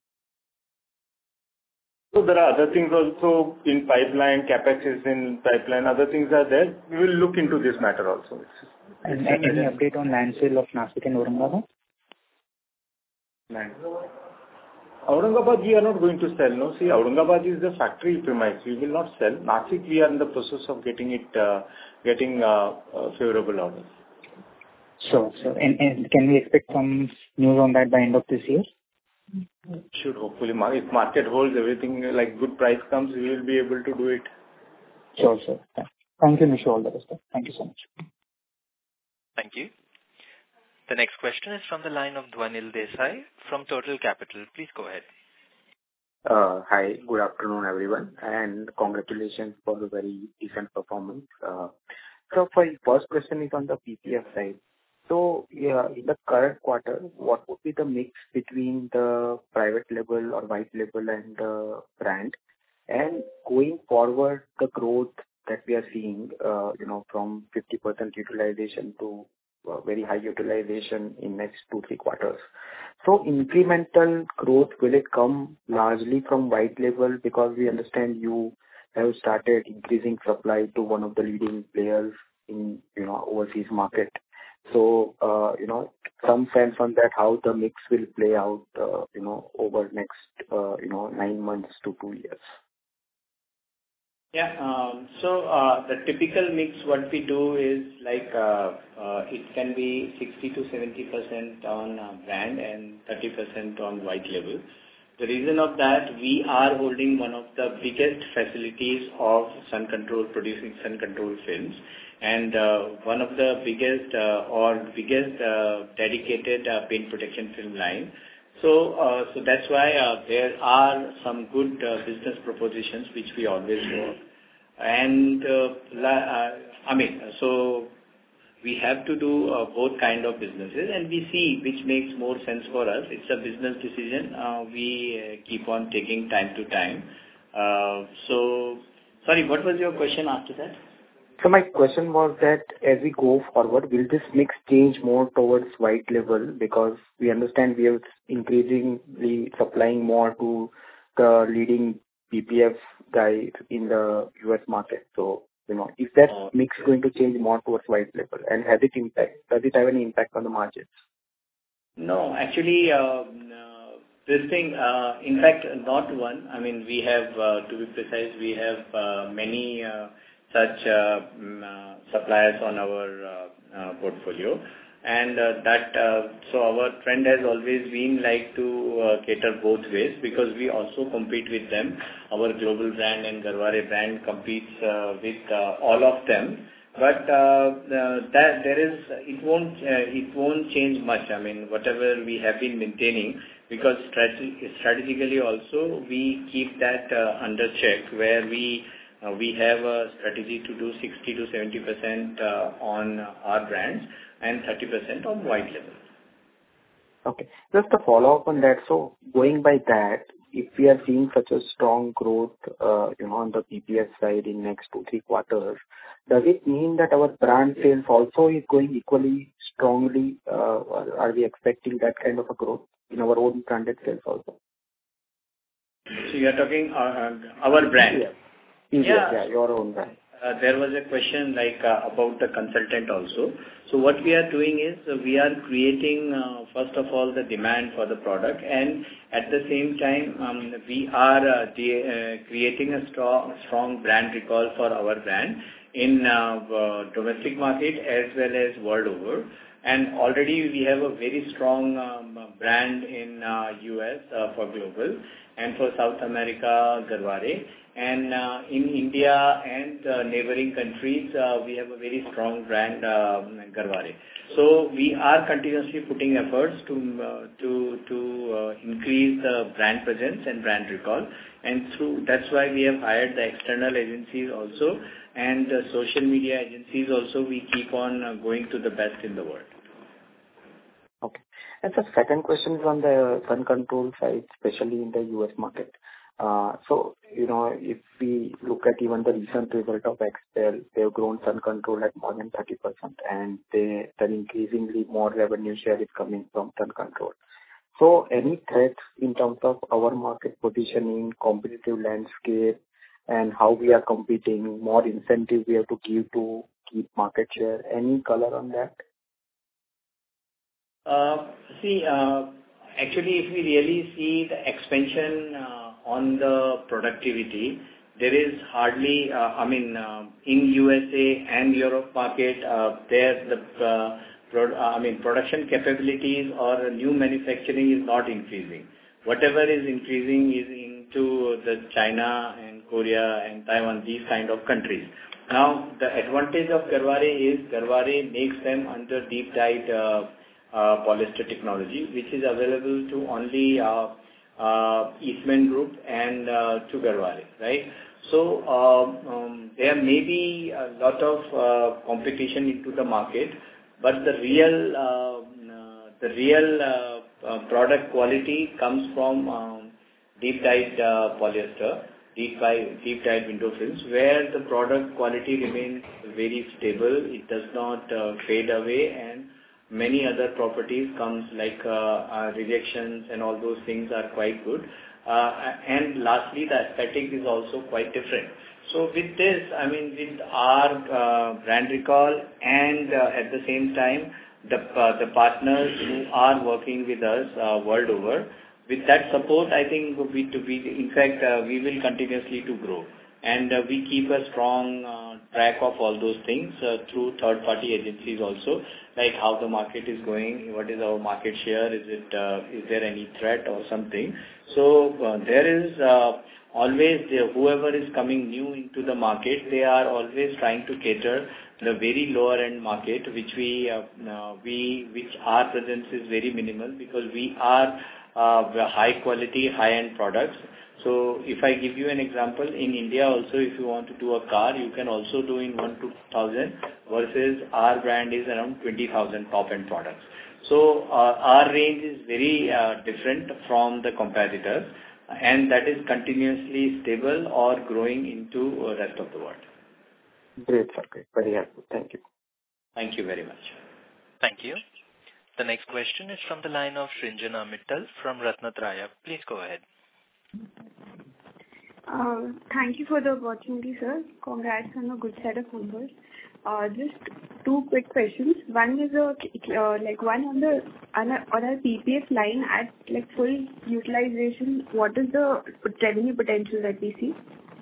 So there are other things also in pipeline, capex is in pipeline, other things are there. We will look into this matter also. And any update on land sale of Nashik and Aurangabad? Land. Aurangabad, we are not going to sell. No, see, Aurangabad is the factory premise. We will not sell. Nashik, we are in the process of getting favorable orders. Sure. And can we expect some news on that by end of this year? Should hopefully. If market holds everything, like good price comes, we will be able to do it. Sure, sir. Thank you, Mr. All the best. Thank you so much. Thank you. The next question is from the line of Dhwanil Desai from Total Capital. Please go ahead. Hi, good afternoon, everyone, and congratulations for the very decent performance. So, for first question is on the PPF side. So, in the current quarter, what would be the mix between the private label or white label and the brand? And going forward, the growth that we are seeing, from 50% utilization to very high utilization in next 2-3 quarters. So incremental growth, will it come largely from white label? Because we understand you have started increasing supply to one of the leading players in, overseas market. So, some sense on that, how the mix will play out, over next, 9 months to 2 years. Yeah. So the typical mix, what we do is like it can be 60 to 70% on brand and 30% on white label. The reason of that, we are holding one of the biggest facilities of sun control, producing sun control films, and one of the biggest dedicated paint protection film line. So that's why there are some good business propositions which we always work. And so we have to do both kind of businesses, and we see which makes more sense for us. It's a business decision. We keep on taking time to time. So, sorry, what was your question after that? So my question was that as we go forward, will this mix change more towards white label? Because we understand we are increasingly supplying more to the leading PPF guy in the US market. So, is that mix going to change more towards white label? And does it have any impact on the margins? No, actually, this thing, in fact, not one. I mean, we have, to be precise, we have many such suppliers on our portfolio, and so our trend has always been like to cater both ways, because we also compete with them. Our global brand and Garware brand competes with all of them, but it won't change much. I mean, whatever we have been maintaining, because strategically also we keep that under check, where we have a strategy to do 60 to 70% on our brands and 30% on white label. Okay. Just a follow-up on that. So going by that, if we are seeing such a strong growth, on the PPF side in next 2-3 quarters, does it mean that our brand sales also is going equally strongly? Are we expecting that kind of a growth in our own branded sales also? So you are talking our brand? Yeah, your own brand. There was a question like about the consultant also. So what we are doing is we are creating first of all the demand for the product, and at the same time we are creating a strong brand recall for our brand in domestic market as well as world over. And already we have a very strong brand in US for global, and for South America, Garware. And in India and neighboring countries, we have a very strong brand, Garware. So we are continuously putting efforts to increase the brand presence and brand recall. And that's why we have hired the external agencies also, and the social media agencies also. We keep on going to the best in the world. Okay. And the second question is on the sun control side, especially in the US market. So, if we look at even the recent result of Excel, they've grown sun control at more than 30%, and then increasingly more revenue share is coming from sun control. So any threats in terms of our market positioning, competitive landscape, and how we are competing, more incentive we have to give to keep market share? Any color on that? Actually, if we really see the expansion on the productivity, there is hardly, in USA and Europe market, production capabilities or new manufacturing is not increasing. Whatever is increasing is into the China and Korea and Taiwan, these kind of countries. Now, the advantage of Garhware is Garhware makes them under deep dyed polyester technology, which is available to only Eastman Group and to Garhware, right? So there may be a lot of competition into the market, but the real product quality comes from deep dyed polyester, deep dyed window films, where the product quality remains very stable. It does not fade away, and many other properties comes like rejections and all those things are quite good. And lastly, the aesthetic is also quite different. So with this, with our brand recall and at the same time, the partners who are working with us world over, with that support, I think we will continuously to grow. And we keep a strong track of all those things through third-party agencies also, like how the market is going, what is our market share, is there any threat or something. So there is always whoever is coming new into the market, they are always trying to cater the very lower end market, which our presence is very minimal because we are high quality, high end products. So if I give you an example, in India also, if you want to do a car, you can also do in 1 to 2,000 versus our brand is around 20,000 top end products. So our range is very different from the competitors, and that is continuously stable or growing into the rest of the world. Great, sir. Great. Very helpful. Thank you. Thank you very much. Thank you. The next question is from the line of Shrinjana Mittal from Ratnatraya. Please go ahead. Thank you for the opportunity, sir. Congrats on a good set of numbers. Just two quick questions. One is on our PPF line at full utilization. What is the revenue potential that we see?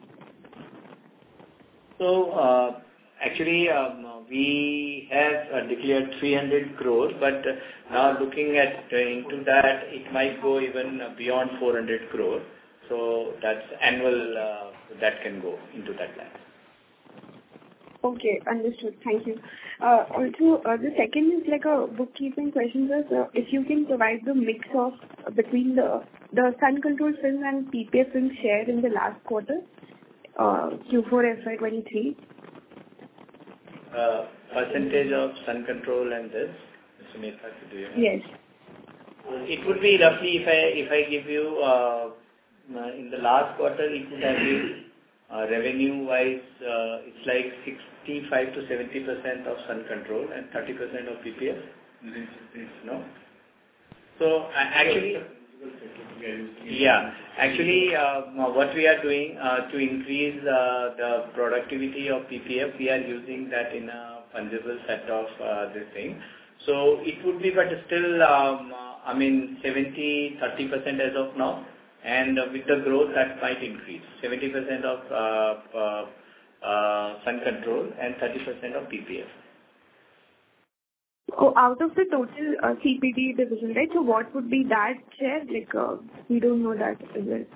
So actually, we have declared 300 crores, but now looking at into that, it might go even beyond 400 crores. So that's annual that can go into that line. Okay, understood. Thank you. Also, the second is like a bookkeeping question, sir. If you can provide the mix of between the sun control film and PPF film share in the last quarter, Q4 FY23. Percentage of sun control and this, Mr. Mehta, do you know? Yes. It would be roughly, if I give you in the last quarter, it would have been revenue-wise, it's like 65 to 70% of sun control and 30% of PPF. No? So actually, what we are doing to increase the productivity of PPF, we are using that in a fungible set of this thing. So it would be, but still, 70-30% as of now. And with the growth, that might increase. 70% of sun control and 30% of PPF. Oh, out of the total CPD division, right? So what would be that share? We don't know that. Is it?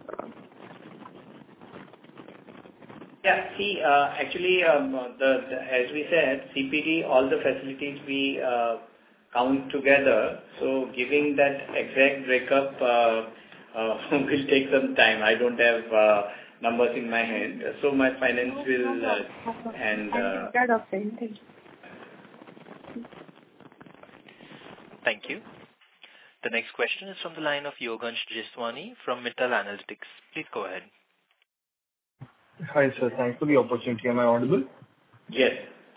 Yeah, see, actually, as we said, CPD, all the facilities we count together. So giving that exact breakup will take some time. I don't have numbers in my hand. So my finance will Thank you. Thank you. The next question is from the line of Yogansh Jeswani from Mittal Analytics. Please go ahead. Hi, sir. Thanks for the opportunity. Am I audible? Yes.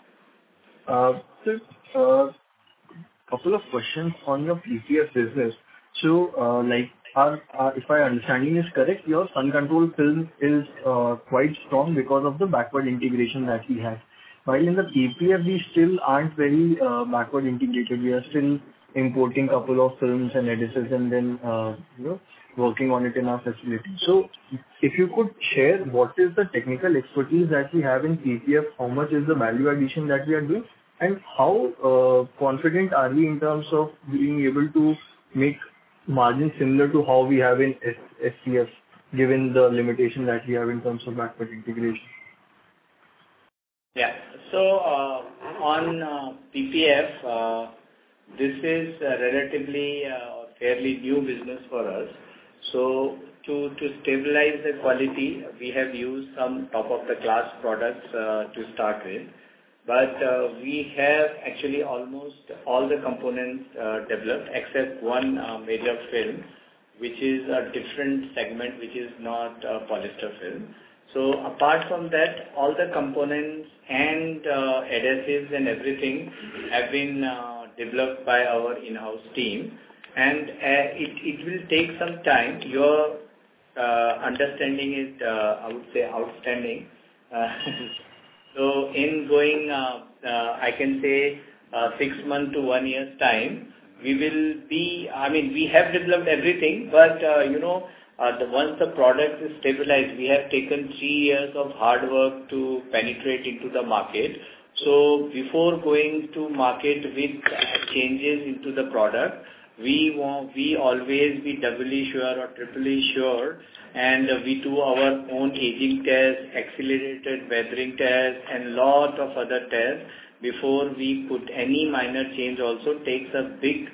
Sir, couple of questions on your PPF business. So, if my understanding is correct, your sun control film is quite strong because of the backward integration that we have. While in the PPF, we still aren't very backward integrated. We are still importing couple of films and adhesives and then, working on it in our facility. So if you could share what is the technical expertise that we have in PPF, how much is the value addition that we are doing, and how confident are we in terms of being able to make margins similar to how we have in SCF, given the limitation that we have in terms of backward integration? Yeah. So on PPF, this is relatively fairly new business for us. So to stabilize the quality, we have used some top-of-the-class products to start with. But we have actually almost all the components developed except one major film, which is a different segment, which is not polyester film. So apart from that, all the components and adhesives and everything have been developed by our in-house team. And it will take some time. Your understanding is, I would say, outstanding. So in going, I can say 6 months to 1 year's time, we will be, we have developed everything, but once the product is stabilized, we have taken 3 years of hard work to penetrate into the market. So before going to market with changes into the product, we always be doubly sure or triply sure, and we do our own aging tests, accelerated weathering tests, and lot of other tests before we put any minor change. Also takes a big,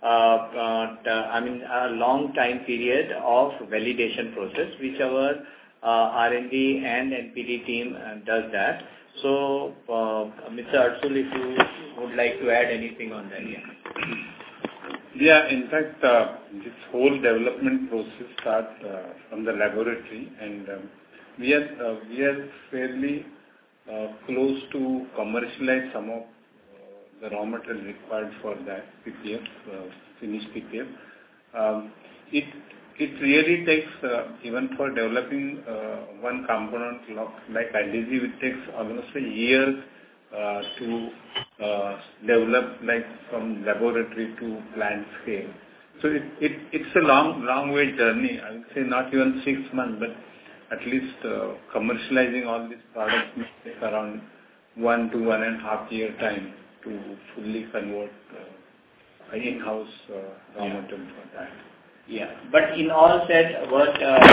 a long time period of validation process, which our R&D and NPD team does that. So, Mr. Arsul, if you would like to add anything on that, Yeah, in fact, this whole development process starts from the laboratory, and we are fairly close to commercialize some of the raw material required for that PPF, finished PPF. It really takes, even for developing one component like adhesive, it takes almost a year to develop, like from laboratory to plant scale. So it's a long way journey. I would say not even 6 months, but at least commercializing all these products may take around 1 to 1.5 year time to fully convert in-house raw material for that. Yeah, but in all said, what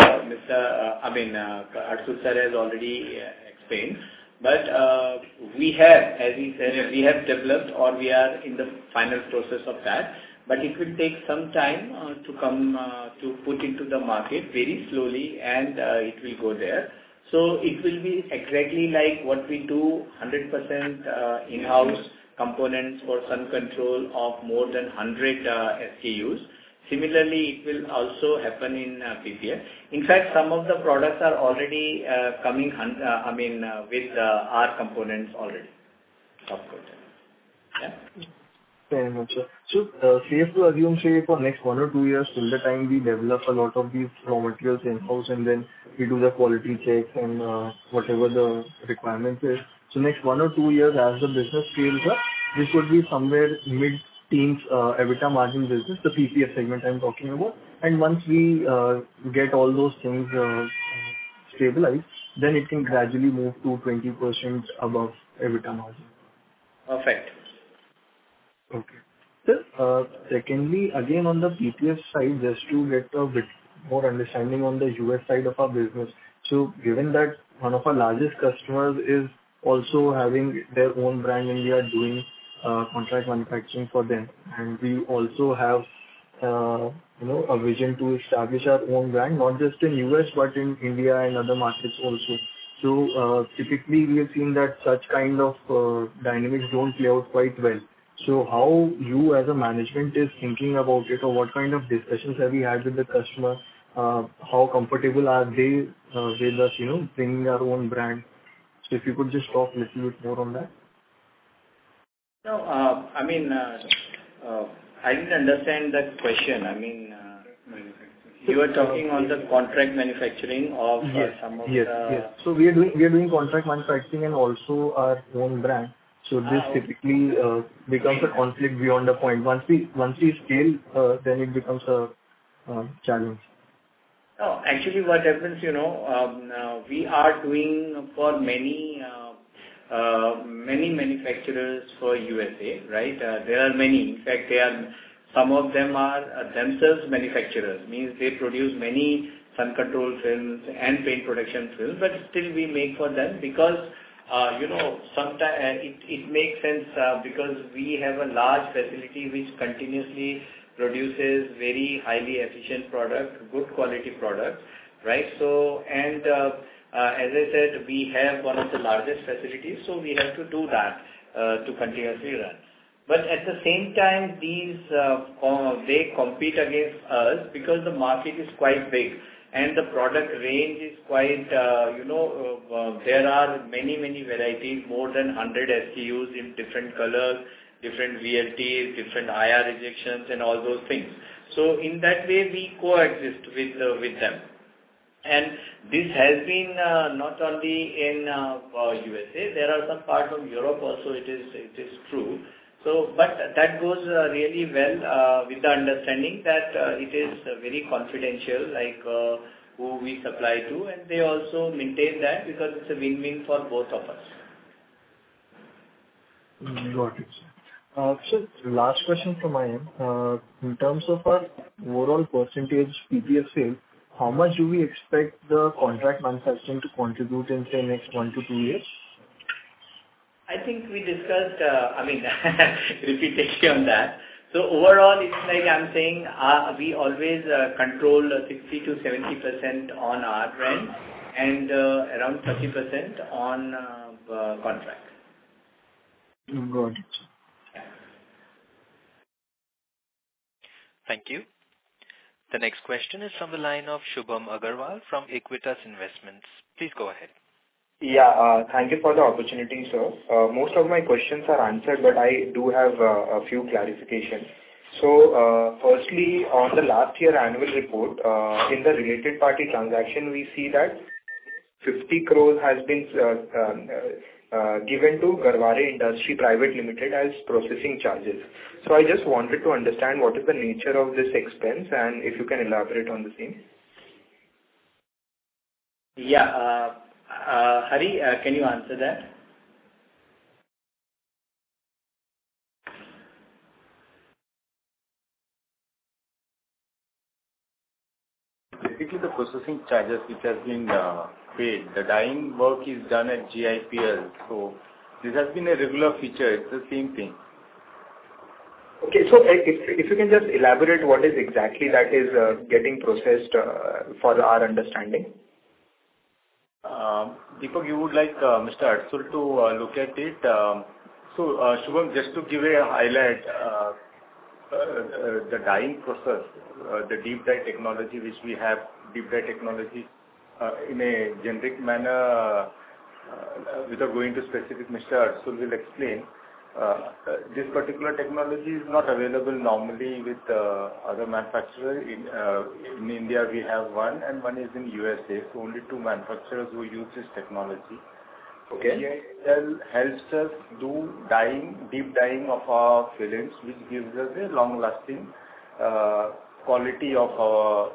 Arsul sir has already explained. But we have, as he said, we have developed, or we are in the final process of that. But it will take some time to come to put into the market very slowly, and it will go there. So it will be exactly like what we do, 100% in-house components for sun control of more than 100 SKUs. Similarly, it will also happen in PPF. In fact, some of the products are already coming, with our components already. Of course. Yeah. Fair enough, sir. So, safe to assume, say, for next 1 or 2 years, till the time we develop a lot of these raw materials in-house, and then we do the quality checks and whatever the requirements is. So, next 1 or 2 years, as the business scales up, this would be somewhere mid-teens EBITDA margin business, the PPF segment I'm talking about. And once we get all those things stabilized, then it can gradually move to 20% above EBITDA margin. Perfect. Okay. Sir, secondly, again on the PPF side, just to get a bit more understanding on the US side of our business. So given that one of our largest customers is also having their own brand and we are doing contract manufacturing for them, and we also have a vision to establish our own brand, not just in US but in India and other markets also. So typically we have seen that such kind of dynamics don't play out quite well. So how you as a management is thinking about it, or what kind of discussions have you had with the customer? How comfortable are they with us, bringing our own brand? So if you could just talk a little bit more on that. No, I didn't understand that question. You were talking on the contract manufacturing of some of Yes. So we are doing contract manufacturing and also our own brand. So this typically becomes a conflict beyond a point. Once we scale, then it becomes a challenge. No, actually what happens, we are doing for many manufacturers for USA, right? There are many. In fact, some of them are themselves manufacturers, means they produce many sun control films and paint protection films, but still we make for them because, sometimes it makes sense because we have a large facility which continuously produces very highly efficient product, good quality product, right? So, and as I said, we have one of the largest facilities, so we have to do that to continuously run. But at the same time, they compete against us because the market is quite big and the product range is quite, there are many varieties, more than 100 SKUs in different colors, different VLTs, different IR rejections and all those things. So in that way, we coexist with them. And this has been not only in USA, there are some parts of Europe also it is true. So, but that goes really well with the understanding that it is very confidential, like who we supply to, and they also maintain that because it's a win-win for both of us. Got it. So last question from my end. In terms of our overall percentage PPF sales, how much do we expect the contract manufacturing to contribute in, say, next 1 to 2 years? I think we discussed, repeatedly on that. So overall, it's like I'm saying, we always control 60 to 70% on our rent and around 30% on contract. Got it. Thank you. The next question is from the line of Shubham Agarwal from Equitas Investments. Please go ahead. Yeah, thank you for the opportunity, sir. Most of my questions are answered, but I do have a few clarifications. So, firstly, on the last year annual report, in the related party transaction, we see that 50 crores has been given to Garware Industry Private Limited as processing charges. So I just wanted to understand what is the nature of this expense and if you can elaborate on the same. Yeah, Hari, can you answer that? Basically, the processing charges which has been paid, the dyeing work is done at GIPL. So this has been a regular feature. It's the same thing. Okay, so if you can just elaborate what is exactly that is getting processed for our understanding. Deepak, you would like Mr. Atsul to look at it. So, Shubham, just to give a highlight, the dyeing process, the deep dye technology which we have, deep dye technology in a generic manner, without going to specific, Mr. Atsul will explain. This particular technology is not available normally with other manufacturers. In India, we have one, and one is in USA. So only 2 manufacturers who use this technology. Okay. GIPL helps us do dyeing, deep dyeing of our films, which gives us a long-lasting quality of our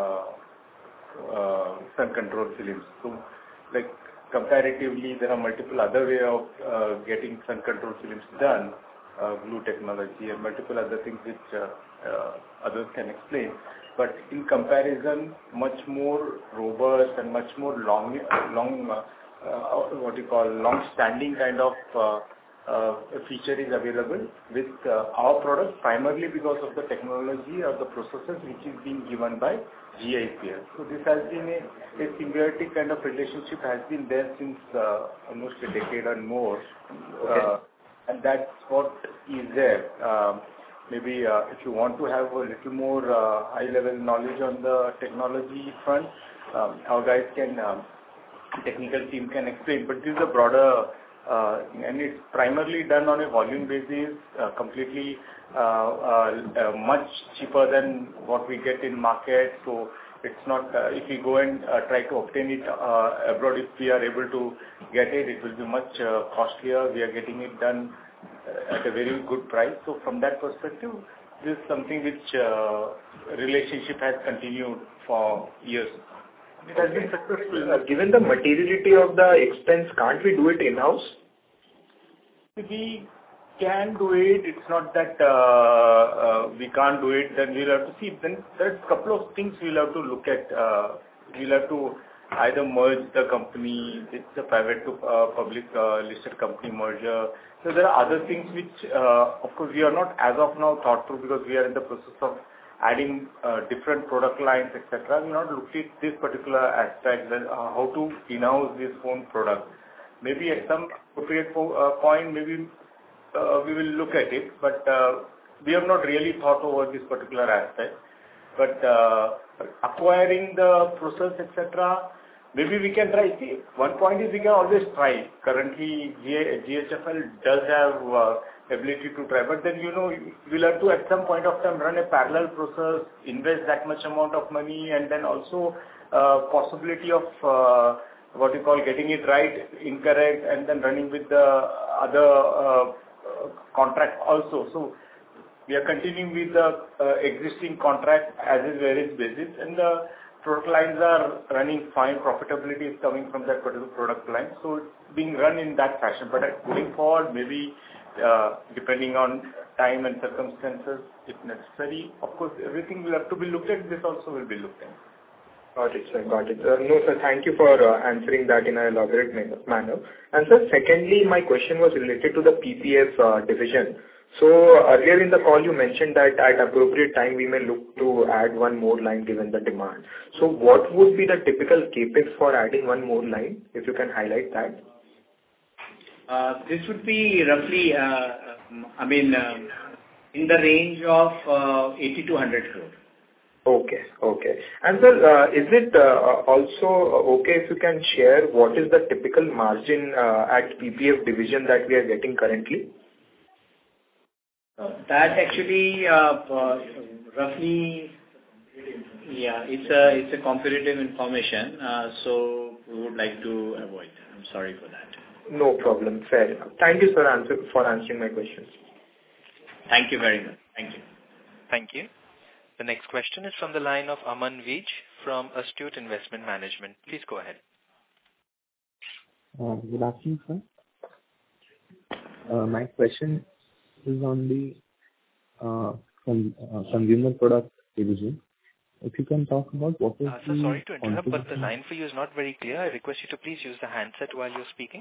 sun control films. So, like, comparatively, there are multiple other ways of getting sun control films done, glue technology and multiple other things which others can explain. But in comparison, much more robust and much more long-standing kind of feature is available with our product, primarily because of the technology or the processes which is being given by GIPL. So this has been a symbiotic kind of relationship has been there since almost a decade and more. Okay. And that's what is there. Maybe if you want to have a little more high-level knowledge on the technology front, our guys can, technical team can explain. But this is a broader, and it's primarily done on a volume basis, completely much cheaper than what we get in market. So It's not if we go and try to obtain it abroad, if we are able to get it, it will be much costlier. We are getting it done at a very good price. So from that perspective, this is something which relationship has continued for years. It has been successful. Given the materiality of the expense, can't we do it in-house? We can do it. It's not that we can't do it. Then we'll have to see. Then there's a couple of things we'll have to look at. We'll have to either merge the company. It's a private to public listed company merger. So there are other things which, of course, we are not as of now thought through because we are in the process of adding different product lines, etc. We not looked at this particular aspect, that how to in-house this own product. Maybe at some appropriate point, maybe we will look at it, but we have not really thought over this particular aspect. But acquiring the process, etc., maybe we can try. See, one point is we can always try. Currently, GHFL does have ability to try, but then we'll have to at some point of time run a parallel process, invest that much amount of money, and then also possibility of what you call getting it right, incorrect, and then running with the other contract also. So we are continuing with the existing contract as is where is basis, and the product lines are running fine. Profitability is coming from that particular product line, so it's being run in that fashion. But going forward, maybe depending on time and circumstances, if necessary, of course, everything will have to be looked at. This also will be looked at. Got it, sir. Got it. No, sir, thank you for answering that in an elaborate manner. And sir, secondly, my question was related to the PPF division. So earlier in the call, you mentioned that at appropriate time, we may look to add one more line given the demand. So what would be the typical capex for adding one more line, if you can highlight that? This would be roughly, in the range of 80 to 100 crore. Okay. And sir, is it also okay if you can share what is the typical margin at PPF division that we are getting currently? That actually roughly, it's a competitive information, so we would like to avoid. I'm sorry for that. No problem. Fair enough. Thank you, sir, for answering my questions. Thank you very much. Thank you. Thank you. The next question is from the line of Aman Vij from Astute Investment Management. Please go ahead. Good afternoon, sir. My question is on the consumer product division. If you can talk about what is the... sorry to interrupt, but the line for you is not very clear. I request you to please use the handset while you're speaking.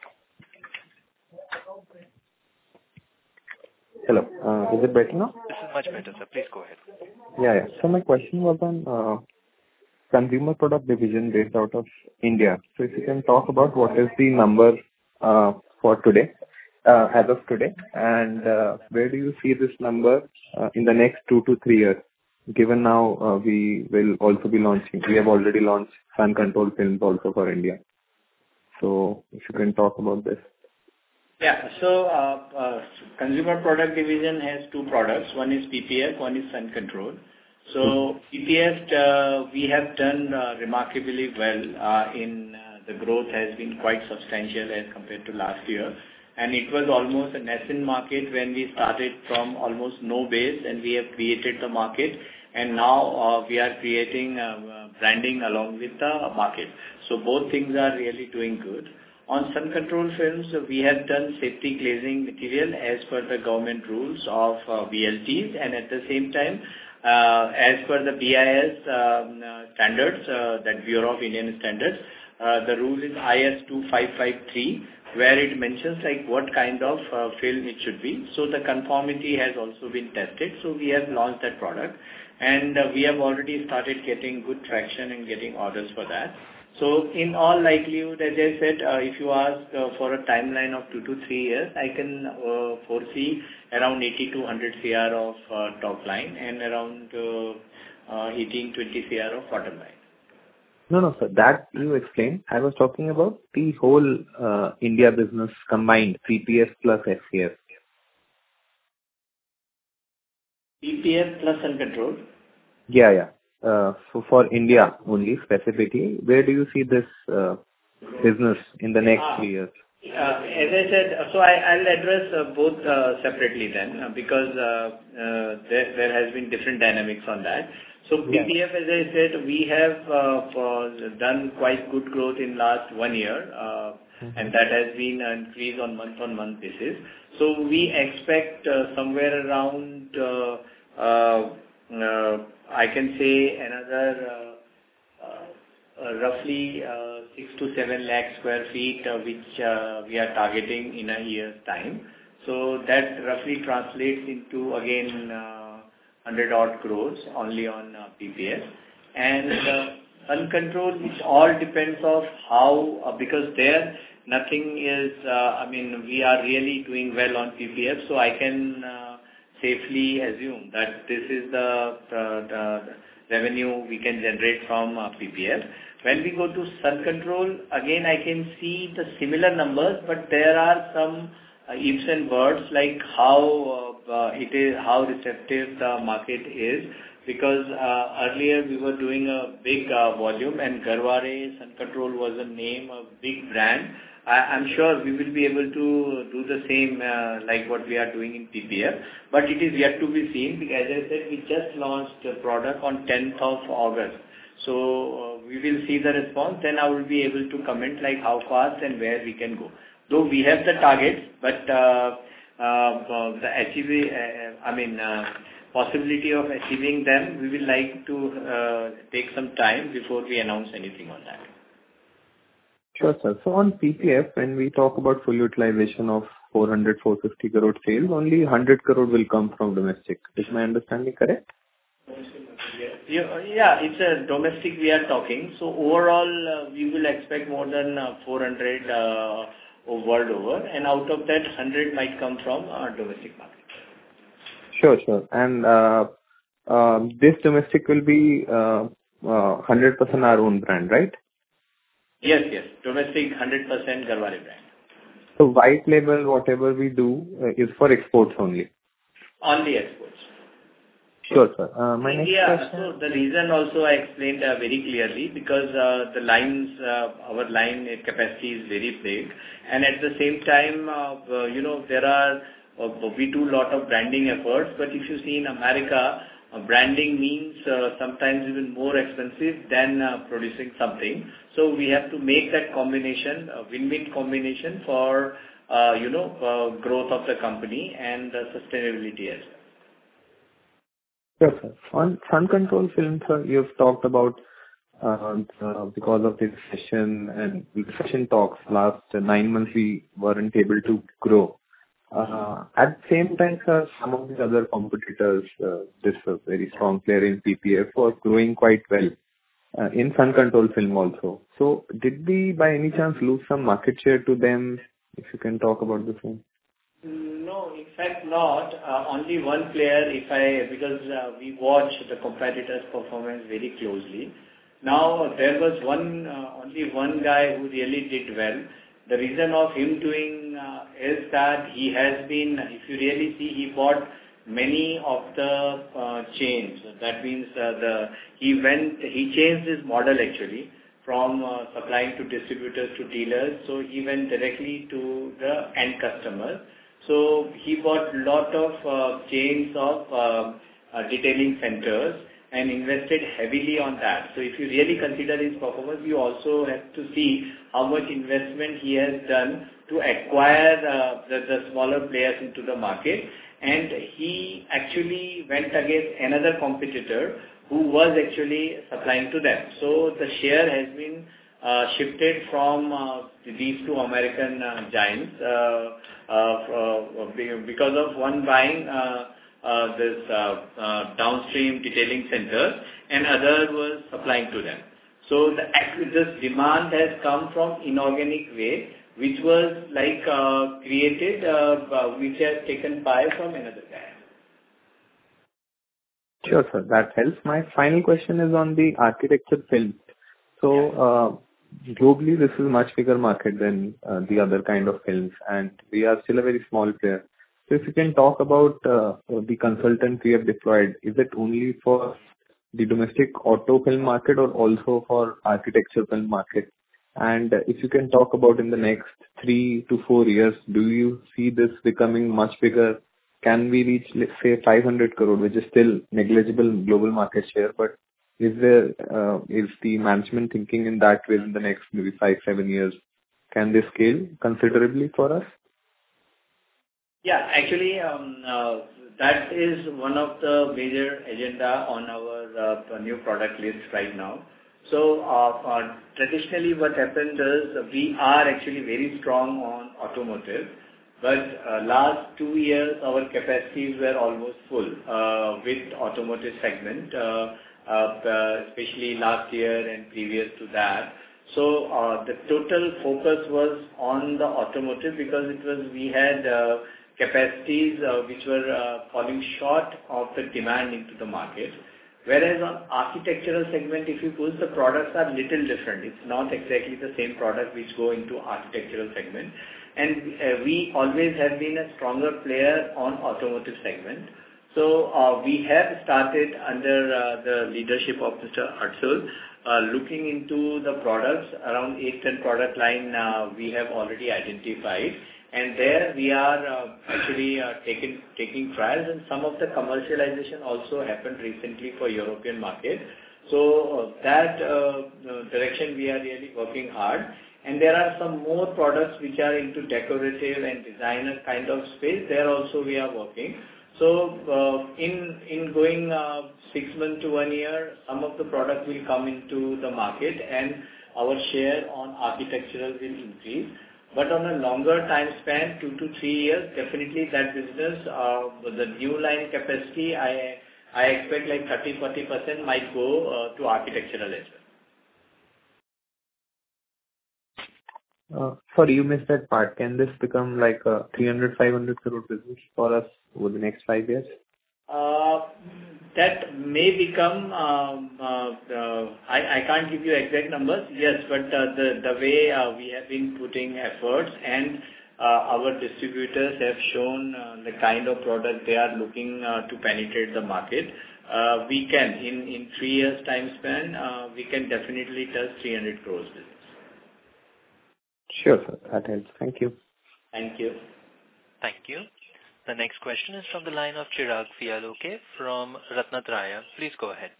Hello. Is it better now? This is much better, sir. Please go ahead. Yeah. So my question was on consumer product division based out of India. So if you can talk about what is the number for today, as of today, and where do you see this number in the next 2 to 3 years? Given now we will also be launching, we have already launched Sun Control films also for India. So if you can talk about this. Yeah. So consumer product division has 2 products. One is PPF, one is Sun Control. So PPF, we have done remarkably well. The growth has been quite substantial as compared to last year. And it was almost a nascent market when we started from almost no base, and we have created the market. And now we are creating branding along with the market. So both things are really doing good. On Sun Control films, we have done safety glazing material as per the government rules of BLTs, and at the same time, as per the BIS standards, that Bureau of Indian Standards, the rule is IS 2553, where it mentions like what kind of film it should be. So the conformity has also been tested. So we have launched that product, and we have already started getting good traction and getting orders for that. So in all likelihood, as I said, if you ask for a timeline of 2 to 3 years, I can foresee around 80 to 100 CR of top line and around 18-20 CR of bottom line. No, sir. That you explained. I was talking about the whole India business combined, PPF plus FCF. PPF plus Sun Control? Yeah. for India only specifically, where do you see this business in the next 3 years? As I said, I'll address both separately then, because there has been different dynamics on that. So PPF, as I said, we have done quite good growth in last 1 year, and that has been an increase on month-on-month basis. So we expect somewhere around, I can say another roughly 6 to 7 lakh square feet, which we are targeting in a year's time. So that roughly translates into again 100 odd crores only on PPF. And uncontrolled, it all depends of how, because there nothing is, we are really doing well on PPF, so I can safely assume that this is the revenue we can generate from PPF. When we go to Sun Control, again I can see the similar numbers, but there are some ifs and buts, like how it is, how receptive the market is, because earlier we were doing a big volume, and Garhware Sun Control was a name, a big brand. I'm sure we will be able to do the same like what we are doing in PPF, but it is yet to be seen, because as I said, we just launched the product on 10th of August. So we will see the response, then I will be able to comment like how fast and where we can go. Though we have the targets, but possibility of achieving them, we will like to take some time before we announce anything on that. Sure, sir. So on PPF, when we talk about full utilization of 400-450 crore sales, only 100 crore will come from domestic. Is my understanding correct? Yeah, it's a domestic we are talking. So overall, we will expect more than 400 world over, and out of that, 100 might come from our domestic market. Sure. And this domestic will be 100% our own brand, right? Yes. Domestic 100% Garhware brand. So white label, whatever we do, is for exports only? Only exports. Sure, sir. My next question... So the reason also I explained very clearly, because the lines, our line capacity is very big, and at the same time, there are, we do a lot of branding efforts, but if you see in America, branding means sometimes even more expensive than producing something. So we have to make that combination, a win-win combination for, growth of the company and sustainability as well. Yes, sir. On Sun Control Films, sir, you've talked about because of the recession talks last 9 months, we weren't able to grow. At the same time, sir, some of the other competitors, this very strong player in PPF, was growing quite well in Sun Control Film also. So did we by any chance lose some market share to them? If you can talk about the same. No, in fact not. Only one player, because we watch the competitors' performance very closely. Now, there was only one guy who really did well. The reason of him doing is that he has been, if you really see, he bought many of the chains. That means he changed his model actually from supplying to distributors to dealers. So he went directly to the end customer. So he bought lot of chains of detailing centers and invested heavily on that. So if you really consider his performance, you also have to see how much investment he has done to acquire the smaller players into the market. And he actually went against another competitor who was actually supplying to them. So the share has been shifted from these two American giants because of one buying this downstream detailing centers and other was supplying to them. So this demand has come from inorganic way, which was like created, which has taken pie from another guy. Sure, sir. That helps. My final question is on the architecture film. So, globally, this is a much bigger market than the other kind of films, and we are still a very small player. So if you can talk about the consultant we have deployed, is it only for the domestic auto film market or also for architecture film market? And if you can talk about in the next 3 to 4 years, do you see this becoming much bigger? Can we reach, let's say, 500 crore, which is still negligible global market share, but is the management thinking in that way in the next maybe 5-7 years? Can they scale considerably for us? Yeah, actually, that is one of the major agenda on our new product list right now. So traditionally what happens is we are actually very strong on automotive, but last 2 years our capacities were almost full with automotive segment, especially last year and previous to that. So the total focus was on the automotive because we had capacities which were falling short of the demand into the market. Whereas on architectural segment, if you push, the products are little different. It's not exactly the same product which go into architectural segment. And we always have been a stronger player on automotive segment. So we have started under the leadership of Mr. Atsul, looking into the products around 8-10 product line we have already identified. And there we are actually taking trials, and some of the commercialization also happened recently for European market. So that direction we are really working hard. And there are some more products which are into decorative and designer kind of space. There also we are working. So in going 6 months to 1 year, some of the products will come into the market and our share on architectural will increase. But on a longer time span, 2 to 3 years, definitely that business, the new line capacity, I expect like 30-40% might go to architectural as well. Sorry, you missed that part. Can this become like a 300-500 crore business for us over the next 5 years? That may become, I can't give you exact numbers, yes, but the way we have been putting efforts and our distributors have shown the kind of product they are looking to penetrate the market, we can, in 3 years time span, we can definitely touch 300 crores business. Sure, sir. That helps. Thank you. Thank you. Thank you. The next question is from the line of Chirag Fialoke from Ratnatraya. Please go ahead.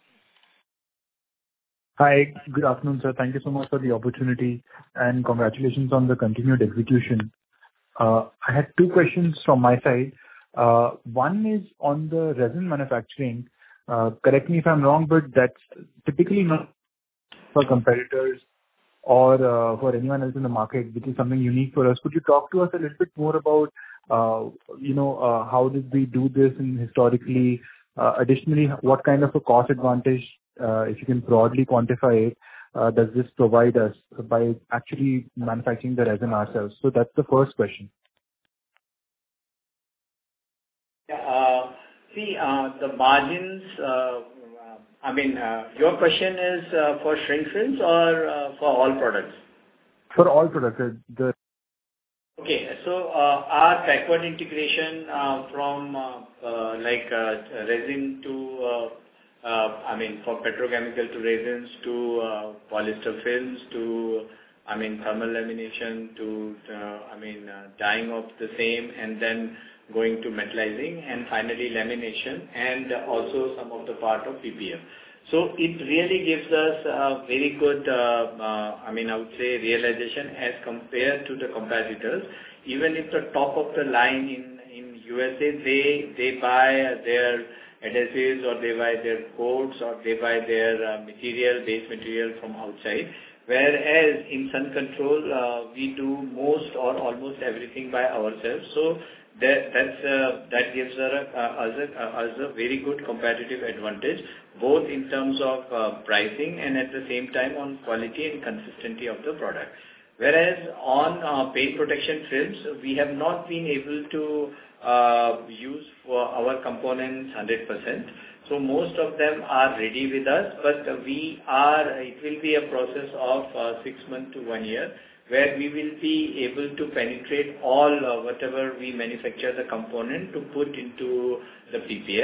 Hi, good afternoon, sir. Thank you so much for the opportunity and congratulations on the continued execution. I had 2 questions from my side. One is on the resin manufacturing. Correct me if I'm wrong, but that's typically not for competitors or for anyone else in the market, which is something unique for us. Could you talk to us a little bit more about how did we do this and historically? Additionally, what kind of a cost advantage, if you can broadly quantify it, does this provide us by actually manufacturing the resin ourselves? So that's the first question. See, the margins, your question is for shrink films or for all products? For all products. Okay, so our backward integration from resin to, for petrochemical to resins to polyester films to, thermal lamination to, dyeing of the same and then going to metallizing and finally lamination and also some of the part of PPF. So it really gives us a very good, I would say realization as compared to the competitors. Even if the top of the line in USA, they buy their adhesives or they buy their coats or they buy their base material from outside. Whereas in Sun Control, we do most or almost everything by ourselves. So that gives us a very good competitive advantage, both in terms of pricing and at the same time on quality and consistency of the product. Whereas on paint protection films, we have not been able to use for our components 100%. So most of them are ready with us, but it will be a process of 6 months to 1 year, where we will be able to penetrate all whatever we manufacture the component to put into the PPF.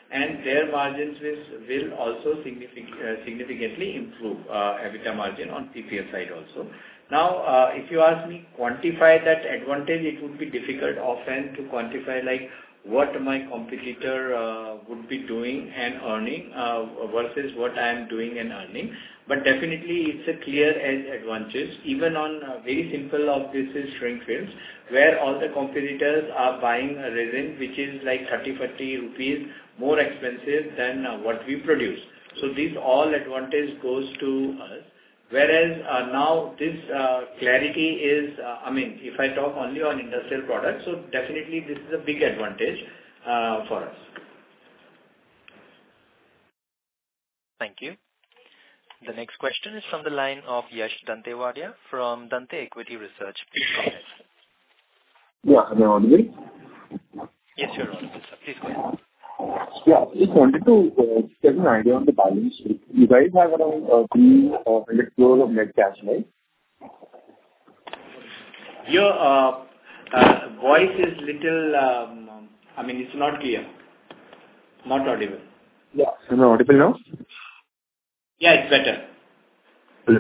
and their margins will also significantly improve EBITDA margin on PPF side also. Now, if you ask me quantify that advantage, it would be difficult often to quantify like what my competitor would be doing and earning versus what I am doing and earning. But definitely it's a clear edge advantage, even on very simple of this is shrink films, where all the competitors are buying a resin which is like 30-40 rupees more expensive than what we produce. So this all advantage goes to us. Whereas now this clarity is, if I talk only on industrial products, so definitely this is a big advantage for us. Thank you. The next question is from the line of Yash Dantewadia from Dante Equity Research. Please go ahead. Yeah, am I audible? Yes, you're audible, sir. Please go ahead. Yeah, just wanted to get an idea on the balance sheet. You guys have around 300 crores of net cash, right? Your voice is little, it's not clear. Not audible. Yeah. Am I audible now? Yeah, it's better. Hello?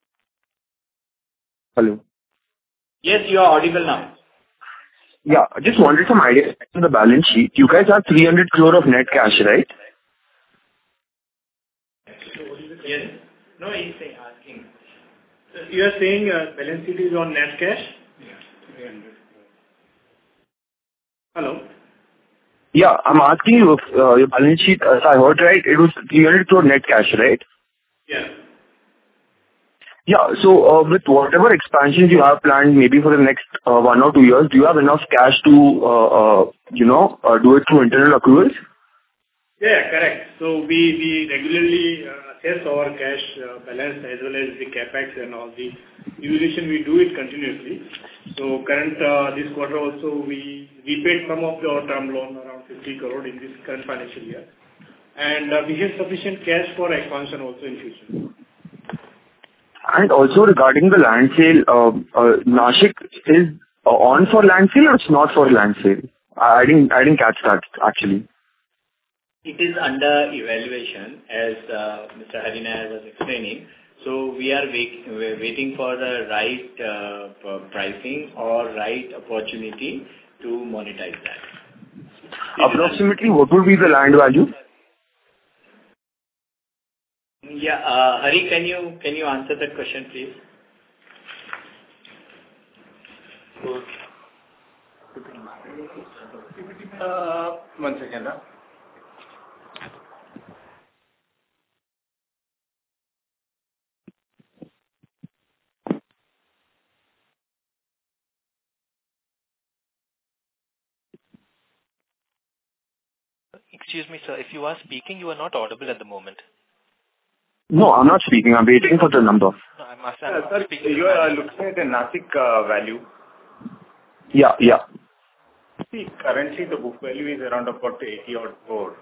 Hello? Yes, you are audible now. Yeah, I just wanted some idea on the balance sheet. You guys have 300 crore of net cash, right? Yes. No, he's asking. You are saying balance sheet is on net cash? Yeah. Hello? Yeah, I'm asking you if your balance sheet, if I heard right, it was 300 crore net cash, right? Yeah. Yeah, so with whatever expansions you have planned, maybe for the next 1 or 2 years, do you have enough cash to, do it through internal accruals? Yeah, correct. So we regularly assess our cash balance as well as the capex and all the evaluation. We do it continuously. So current this quarter also we repaid some of our term loan around 50 crore in this current financial year, and we have sufficient cash for expansion also in future. And also regarding the land sale, Nashik is on for land sale or it's not for land sale? I didn't catch that actually. It is under evaluation, as Mr. Harinath was explaining. So we are waiting for the right pricing or right opportunity to monetize that. Approximately what would be the land value? Yeah, Hari, can you answer that question, please? One second. Excuse me, sir. If you are speaking, you are not audible at the moment. No, I'm not speaking. I'm waiting for the number. No, I'm Sir, speaking. you are looking at the Nashik value. Yeah. See, currently the book value is around about 80 odd crore.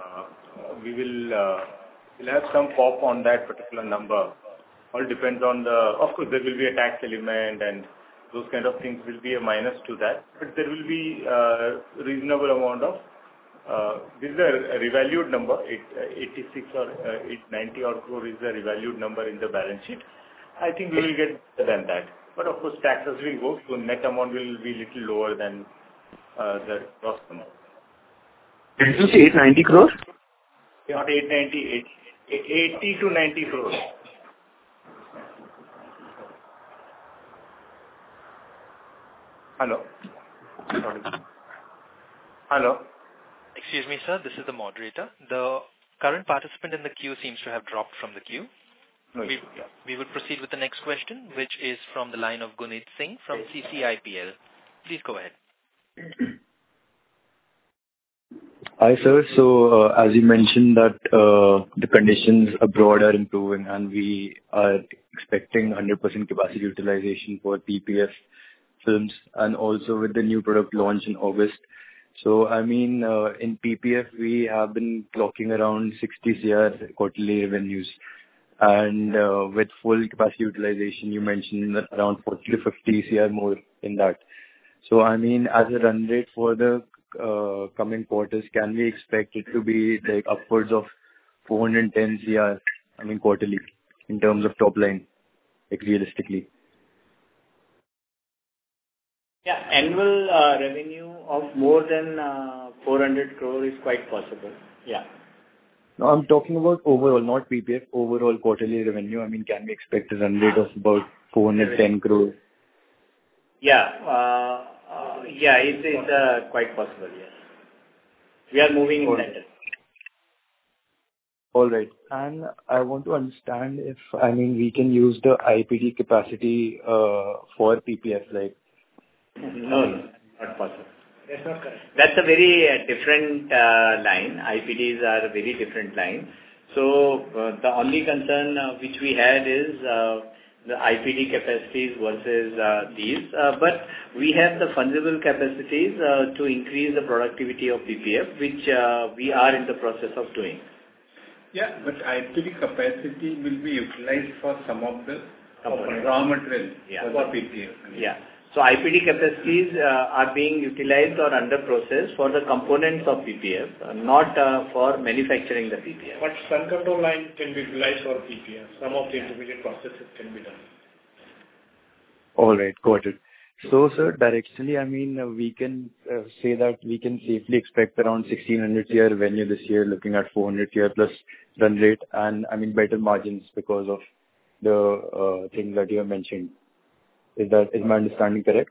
We'll have some pop on that particular number. All depends on of course there will be a tax element and those kind of things will be a minus to that. But there will be a reasonable amount of, this is a revalued number, 86 or 90 odd crore is the revalued number in the balance sheet. I think we will get better than that. But of course taxes will go, so net amount will be little lower than the gross amount. Did you say 890 crores? Not 890, 80 to 90 crores. Hello? Sorry. Hello? Excuse me, sir. This is the moderator. The current participant in the queue seems to have dropped from the queue. No, We will proceed with the next question, which is from the line of Gunit Singh from CCIPL. Please go ahead. Hi, sir. So, as you mentioned that the conditions abroad are improving and we are expecting 100% capacity utilization for PPF films and also with the new product launch in August. So, in PPF, we have been clocking around 60 CR quarterly revenues. And with full capacity utilization, you mentioned that around 40 to 50 CR more in that. So, as a run rate for the coming quarters, can we expect it to be like upwards of 410 CR, I mean, quarterly, in terms of top line, like realistically? Yeah, annual revenue of more than 400 crore is quite possible. Yeah. No, I'm talking about overall, not PPF, overall quarterly revenue. I mean, can we expect a run rate of about 410 crore? Yeah. It's quite possible, yes. We are moving in that direction. All right. And I want to understand if, I mean, we can use the IPD capacity for PPF, like... No, not possible. That's not correct. That's a very different line. IPDs are a very different line. So the only concern which we had is the IPD capacities versus these. But we have the fungible capacities to increase the productivity of PPF, which we are in the process of doing. Yeah, but IPD capacity will be utilized for some of the raw material for PPF. Yeah. So IPD capacities are being utilized or under process for the components of PPF, not for manufacturing the PPF. But sun control line can be utilized for PPF. Some of the intermediate processes can be done. All right, got it. So, sir, directionally, I mean, we can say that we can safely expect around 1,600 CR revenue this year, looking at 400 CR plus run rate, and I mean better margins because of the things that you have mentioned. Is my understanding correct?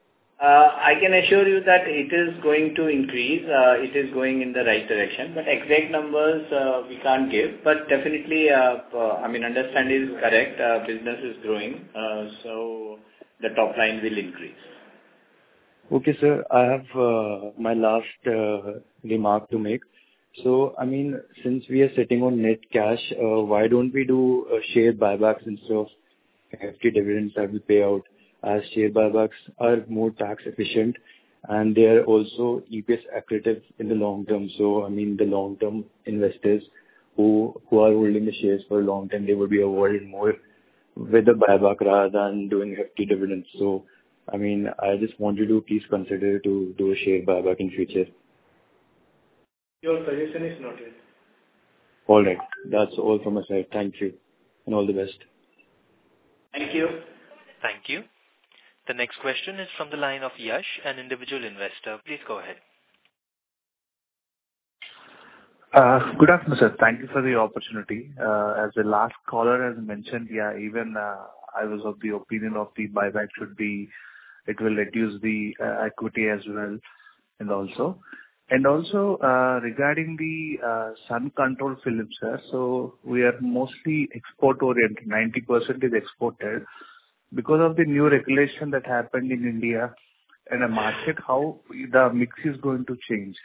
I can assure you that it is going to increase. It is going in the right direction, but exact numbers we can't give. But definitely, I mean, understanding is correct. Business is growing, so the top line will increase. Okay, sir. I have my last remark to make. So, I mean, since we are sitting on net cash, why don't we do share buybacks instead of hefty dividends that we pay out, as share buybacks are more tax efficient and they are also EPS accretive in the long term. So, I mean, the long-term investors who are holding the shares for a long time, they would be avoided more with the buyback rather than doing hefty dividends. So, I mean, I just want you to please consider to do a share buyback in future. Your suggestion is noted. All right. That's all from my side. Thank you and all the best. Thank you. Thank you. The next question is from the line of Yash, an individual investor. Please go ahead. Good afternoon, sir. Thank you for the opportunity. As the last caller has mentioned, even I was of the opinion of the buyback it will reduce the equity as well, and also regarding the sun control film, sir. So we are mostly export oriented. 90% is exported. Because of the new regulation that happened in India and the market, how the mix is going to change?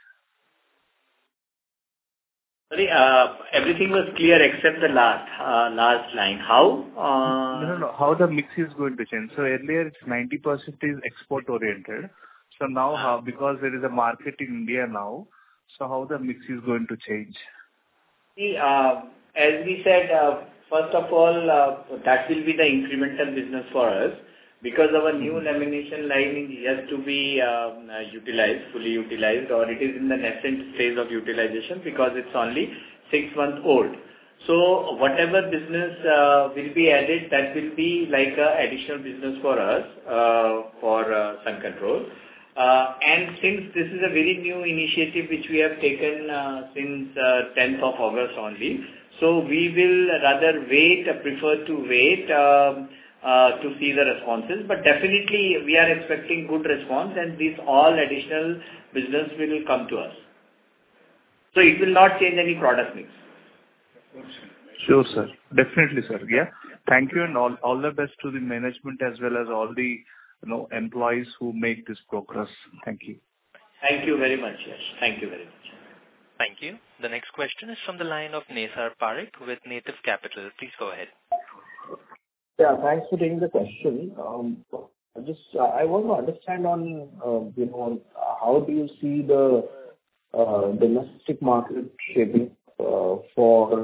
Sorry, everything was clear except the last line. How? No. How the mix is going to change? So earlier it's 90% is export oriented. So now how, because there is a market in India now, so how the mix is going to change? See, as we said, first of all, that will be the incremental business for us, because our new lamination line is yet to be fully utilized, or it is in the nascent phase of utilization because it's only 6 months old. So whatever business will be added, that will be like additional business for us, for Sun Control. And since this is a very new initiative which we have taken since 10th of August only, so we will rather prefer to wait to see the responses. But definitely we are expecting good response, and this all additional business will come to us. So it will not change any product mix. Sure, sir. Definitely, sir. Yeah. Thank you, and all the best to the management as well as all the employees who make this progress. Thank you. Thank you very much, yes. Thank you very much. Thank you. The next question is from the line of Nesar Parekh with Native Capital. Please go ahead. Yeah, thanks for taking the question. I want to understand on how do you see the domestic market shaping for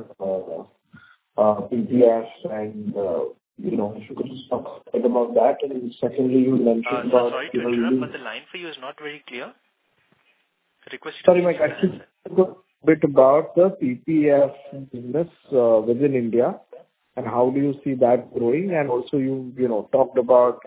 PPF, and if you could just talk a bit about that. And secondly, you mentioned about... Sorry to interrupt, but the line for you is not very clear. Request you to Sorry, my question is a bit about the PPF business within India, and how do you see that growing? And also you talked about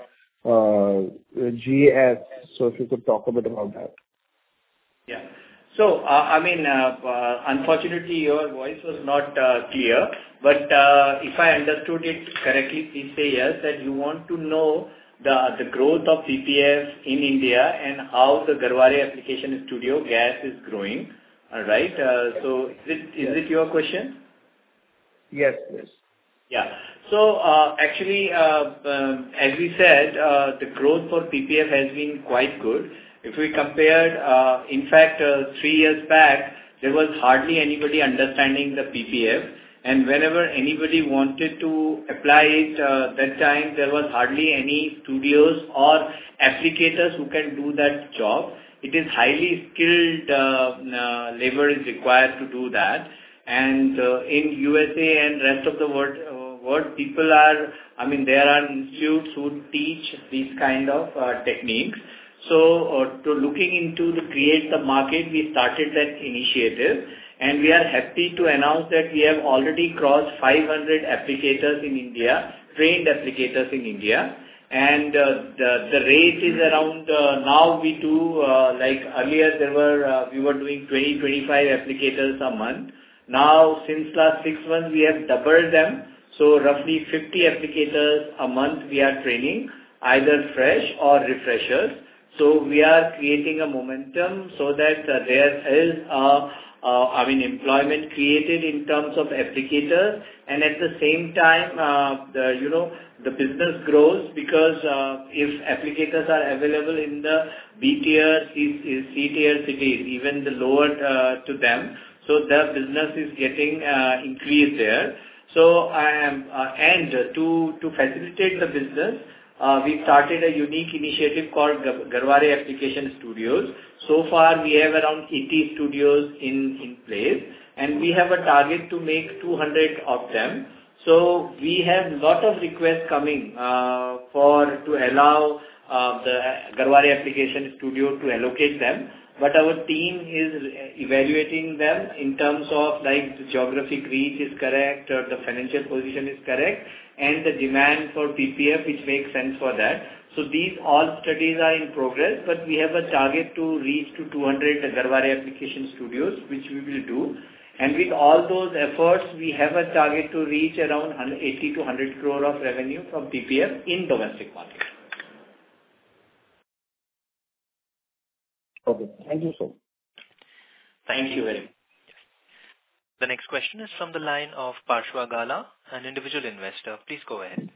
GS, so if you could talk a bit about that. Yeah. So, unfortunately, your voice was not clear, but if I understood it correctly, please say yes, that you want to know the growth of PPF in India and how the Garhwale Application Studio gas is growing. All right. So, is it your question? Yes. Yeah. So, actually, as we said, the growth for PPF has been quite good. If we compared, in fact, 3 years back, there was hardly anybody understanding the PPF. And whenever anybody wanted to apply it, that time there was hardly any studios or applicators who can do that job. It is highly skilled labor is required to do that. And in USA and rest of the world, people are, there are institutes who teach these kind of techniques. So, to looking into to create the market, we started that initiative, and we are happy to announce that we have already crossed 500 applicators in India, trained applicators in India, and the rate is around, now we do, like earlier we were doing 20-25 applicators a month. Now, since last 6 months, we have doubled them, so roughly 50 applicators a month we are training, either fresh or refreshers. So we are creating a momentum so that there is employment created in terms of applicators, and at the same time, the business grows because if applicators are available in the B tier, C tier cities, even the lower to them, so the business is getting increased there. So and to facilitate the business, we started a unique initiative called Garhwale Application Studios. So far, we have around 80 studios in place, and we have a target to make 200 of them. So we have lot of requests coming to allow the Garhwale Application Studio to allocate them. But our team is evaluating them in terms of like the geographic reach is correct, or the financial position is correct, and the demand for PPF which makes sense for that. So these all studies are in progress, but we have a target to reach to 200 Garhwale Application Studios, which we will do. And with all those efforts, we have a target to reach around 80 to 100 crore of revenue from PPF in domestic market. Okay. Thank you so much. Thank you very much. The next question is from the line of Parshva Gala, an individual investor. Please go ahead.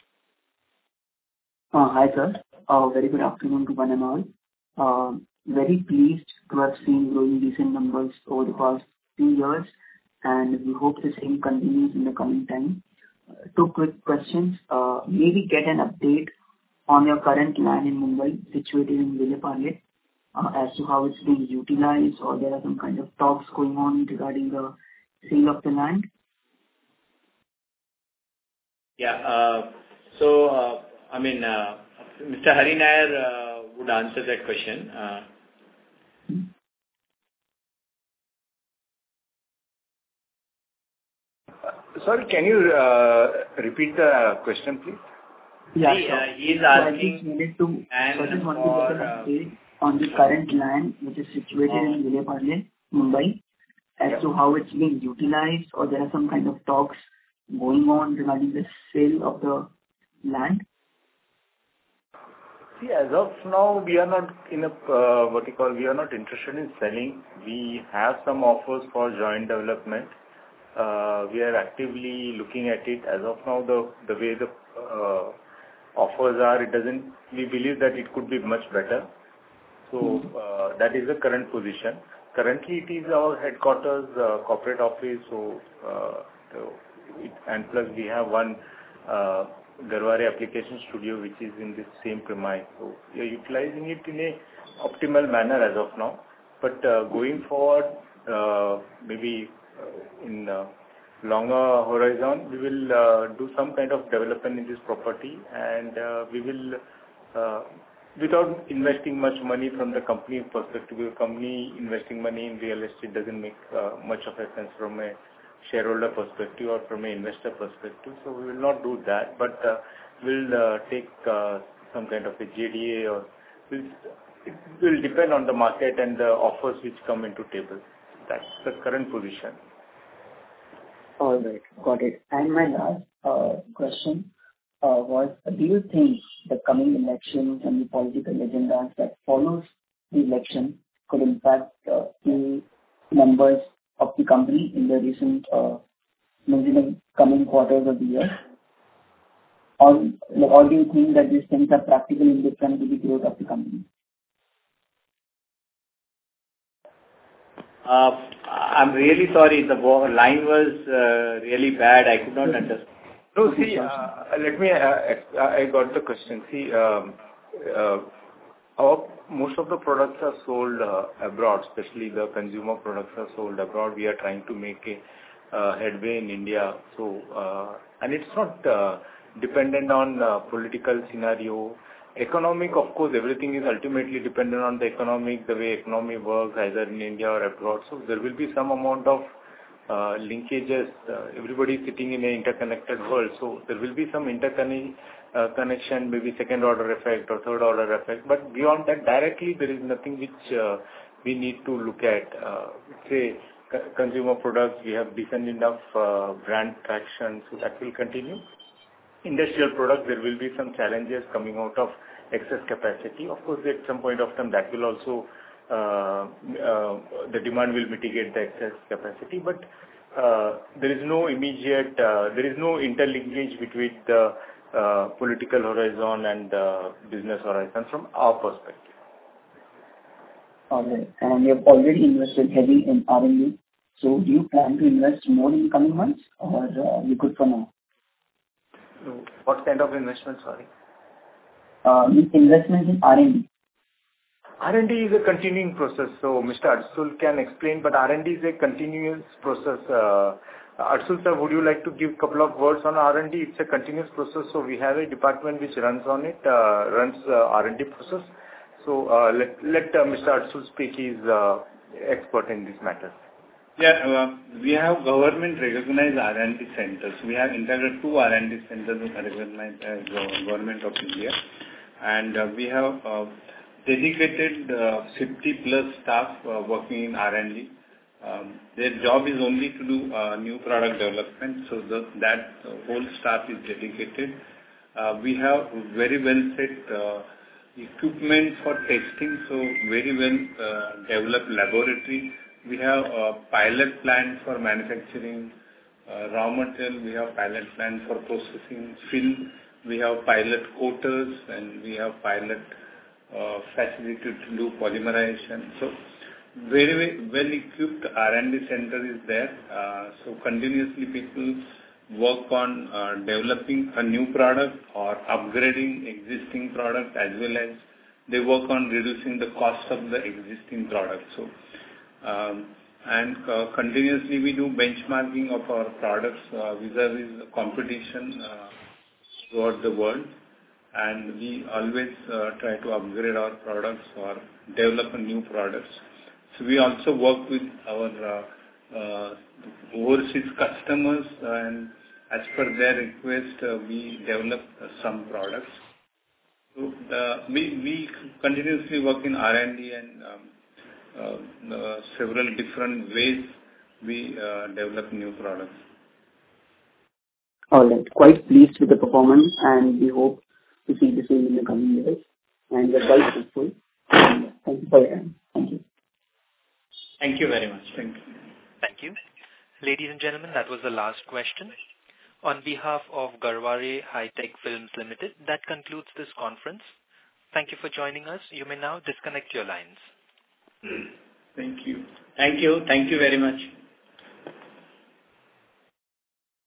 Hi, sir. Very good afternoon to one and all. Very pleased to have seen growing decent numbers over the past few years, and we hope the same continues in the coming time. 2 quick questions. Maybe get an update on your current land in Mumbai, situated in Vile Parle, as to how it's being utilized, or there are some kind of talks going on regarding the sale of the land? Yeah. Mr. Hari Nair would answer that question. Sorry, can you repeat the question, please? Yeah, he is asking. I just wanted to get an update on the current land which is situated in Vile Parle, Mumbai, as to how it's being utilized, or there are some kind of talks going on regarding the sale of the land. See, as of now, we are not in a we are not interested in selling. We have some offers for joint development. We are actively looking at it. As of now, the way the offers are, we believe that it could be much better. So that is the current position. Currently, it is our headquarters, corporate office. And plus we have one Garhwale Application Studio which is in the same premise. So we are utilizing it in a optimal manner as of now. But going forward, maybe in longer horizon, we will do some kind of development in this property, and we will without investing much money from the company perspective. The company investing money in real estate doesn't make much of a sense from a shareholder perspective or from an investor perspective. So we will not do that, but we'll take some kind of a JDA, or it will depend on the market and the offers which come into table. That's the current position. All right. Got it. And my last question was, do you think the coming elections and the political agendas that follows the election could impact the numbers of the company in the recent, maybe the coming quarters of the year? Or do you think that these things are practically indifferent to the growth of the company? I'm really sorry. The line was really bad. I could not understand. No, see, I got the question. See, most of the products are sold abroad, especially the consumer products are sold abroad. We are trying to make a headway in India. So, and it's not dependent on political scenario. Economic, of course, everything is ultimately dependent on the economic, the way economy works, either in India or abroad. So there will be some amount of linkages. Everybody is sitting in an interconnected world. So there will be some connection, maybe second order effect or third order effect. But beyond that, directly, there is nothing which we need to look at. Say, consumer products, we have decent enough brand traction, so that will continue. Industrial products, there will be some challenges coming out of excess capacity. Of course, at some point of time, that will also, the demand will mitigate the excess capacity. But there is no immediate, there is no interlinkage between the political horizon and the business horizon from our perspective. All right. And you have already invested heavily in R&D. So do you plan to invest more in the coming months, or you good for now? What kind of investment, sorry? Investment in R&D. R&D is a continuing process, so Mr. Arsul can explain, but R&D is a continuous process. Arsul sir, would you like to give a couple of words on R&D? It's a continuous process, so we have a department which runs on it, runs R&D process. So let Mr. Arsul speak. He is expert in this matter. Yeah, we have government recognized R&D centers. We have integrated 2 R&D centers recognized as Government of India, and we have dedicated 50+ staff working in R&D. Their job is only to do new product development, so that whole staff is dedicated. We have very well set equipment for testing, so very well developed laboratory. We have a pilot plant for manufacturing raw material. We have pilot plant for processing film. We have pilot coaters, and we have pilot facility to do polymerization. So very well equipped R&D center is there. So continuously people work on developing a new product or upgrading existing product, as well as they work on reducing the cost of the existing product. So and continuously we do benchmarking of our products vis-a-vis the competition throughout the world, and we always try to upgrade our products or develop new products. So we also work with our overseas customers, and as per their request, we develop some products. So we continuously work in R&D and several different ways we develop new products. All right. Quite pleased with the performance, and we hope to see the same in the coming years. And we're quite hopeful. Thank you for your time. Thank you. Thank you very much. Thank you. Thank you. Ladies and gentlemen, that was the last question. On behalf of Garhwale Hi-Tech Films Limited, that concludes this conference. Thank you for joining us. You may now disconnect your lines. Thank you. Thank you. Thank you very much.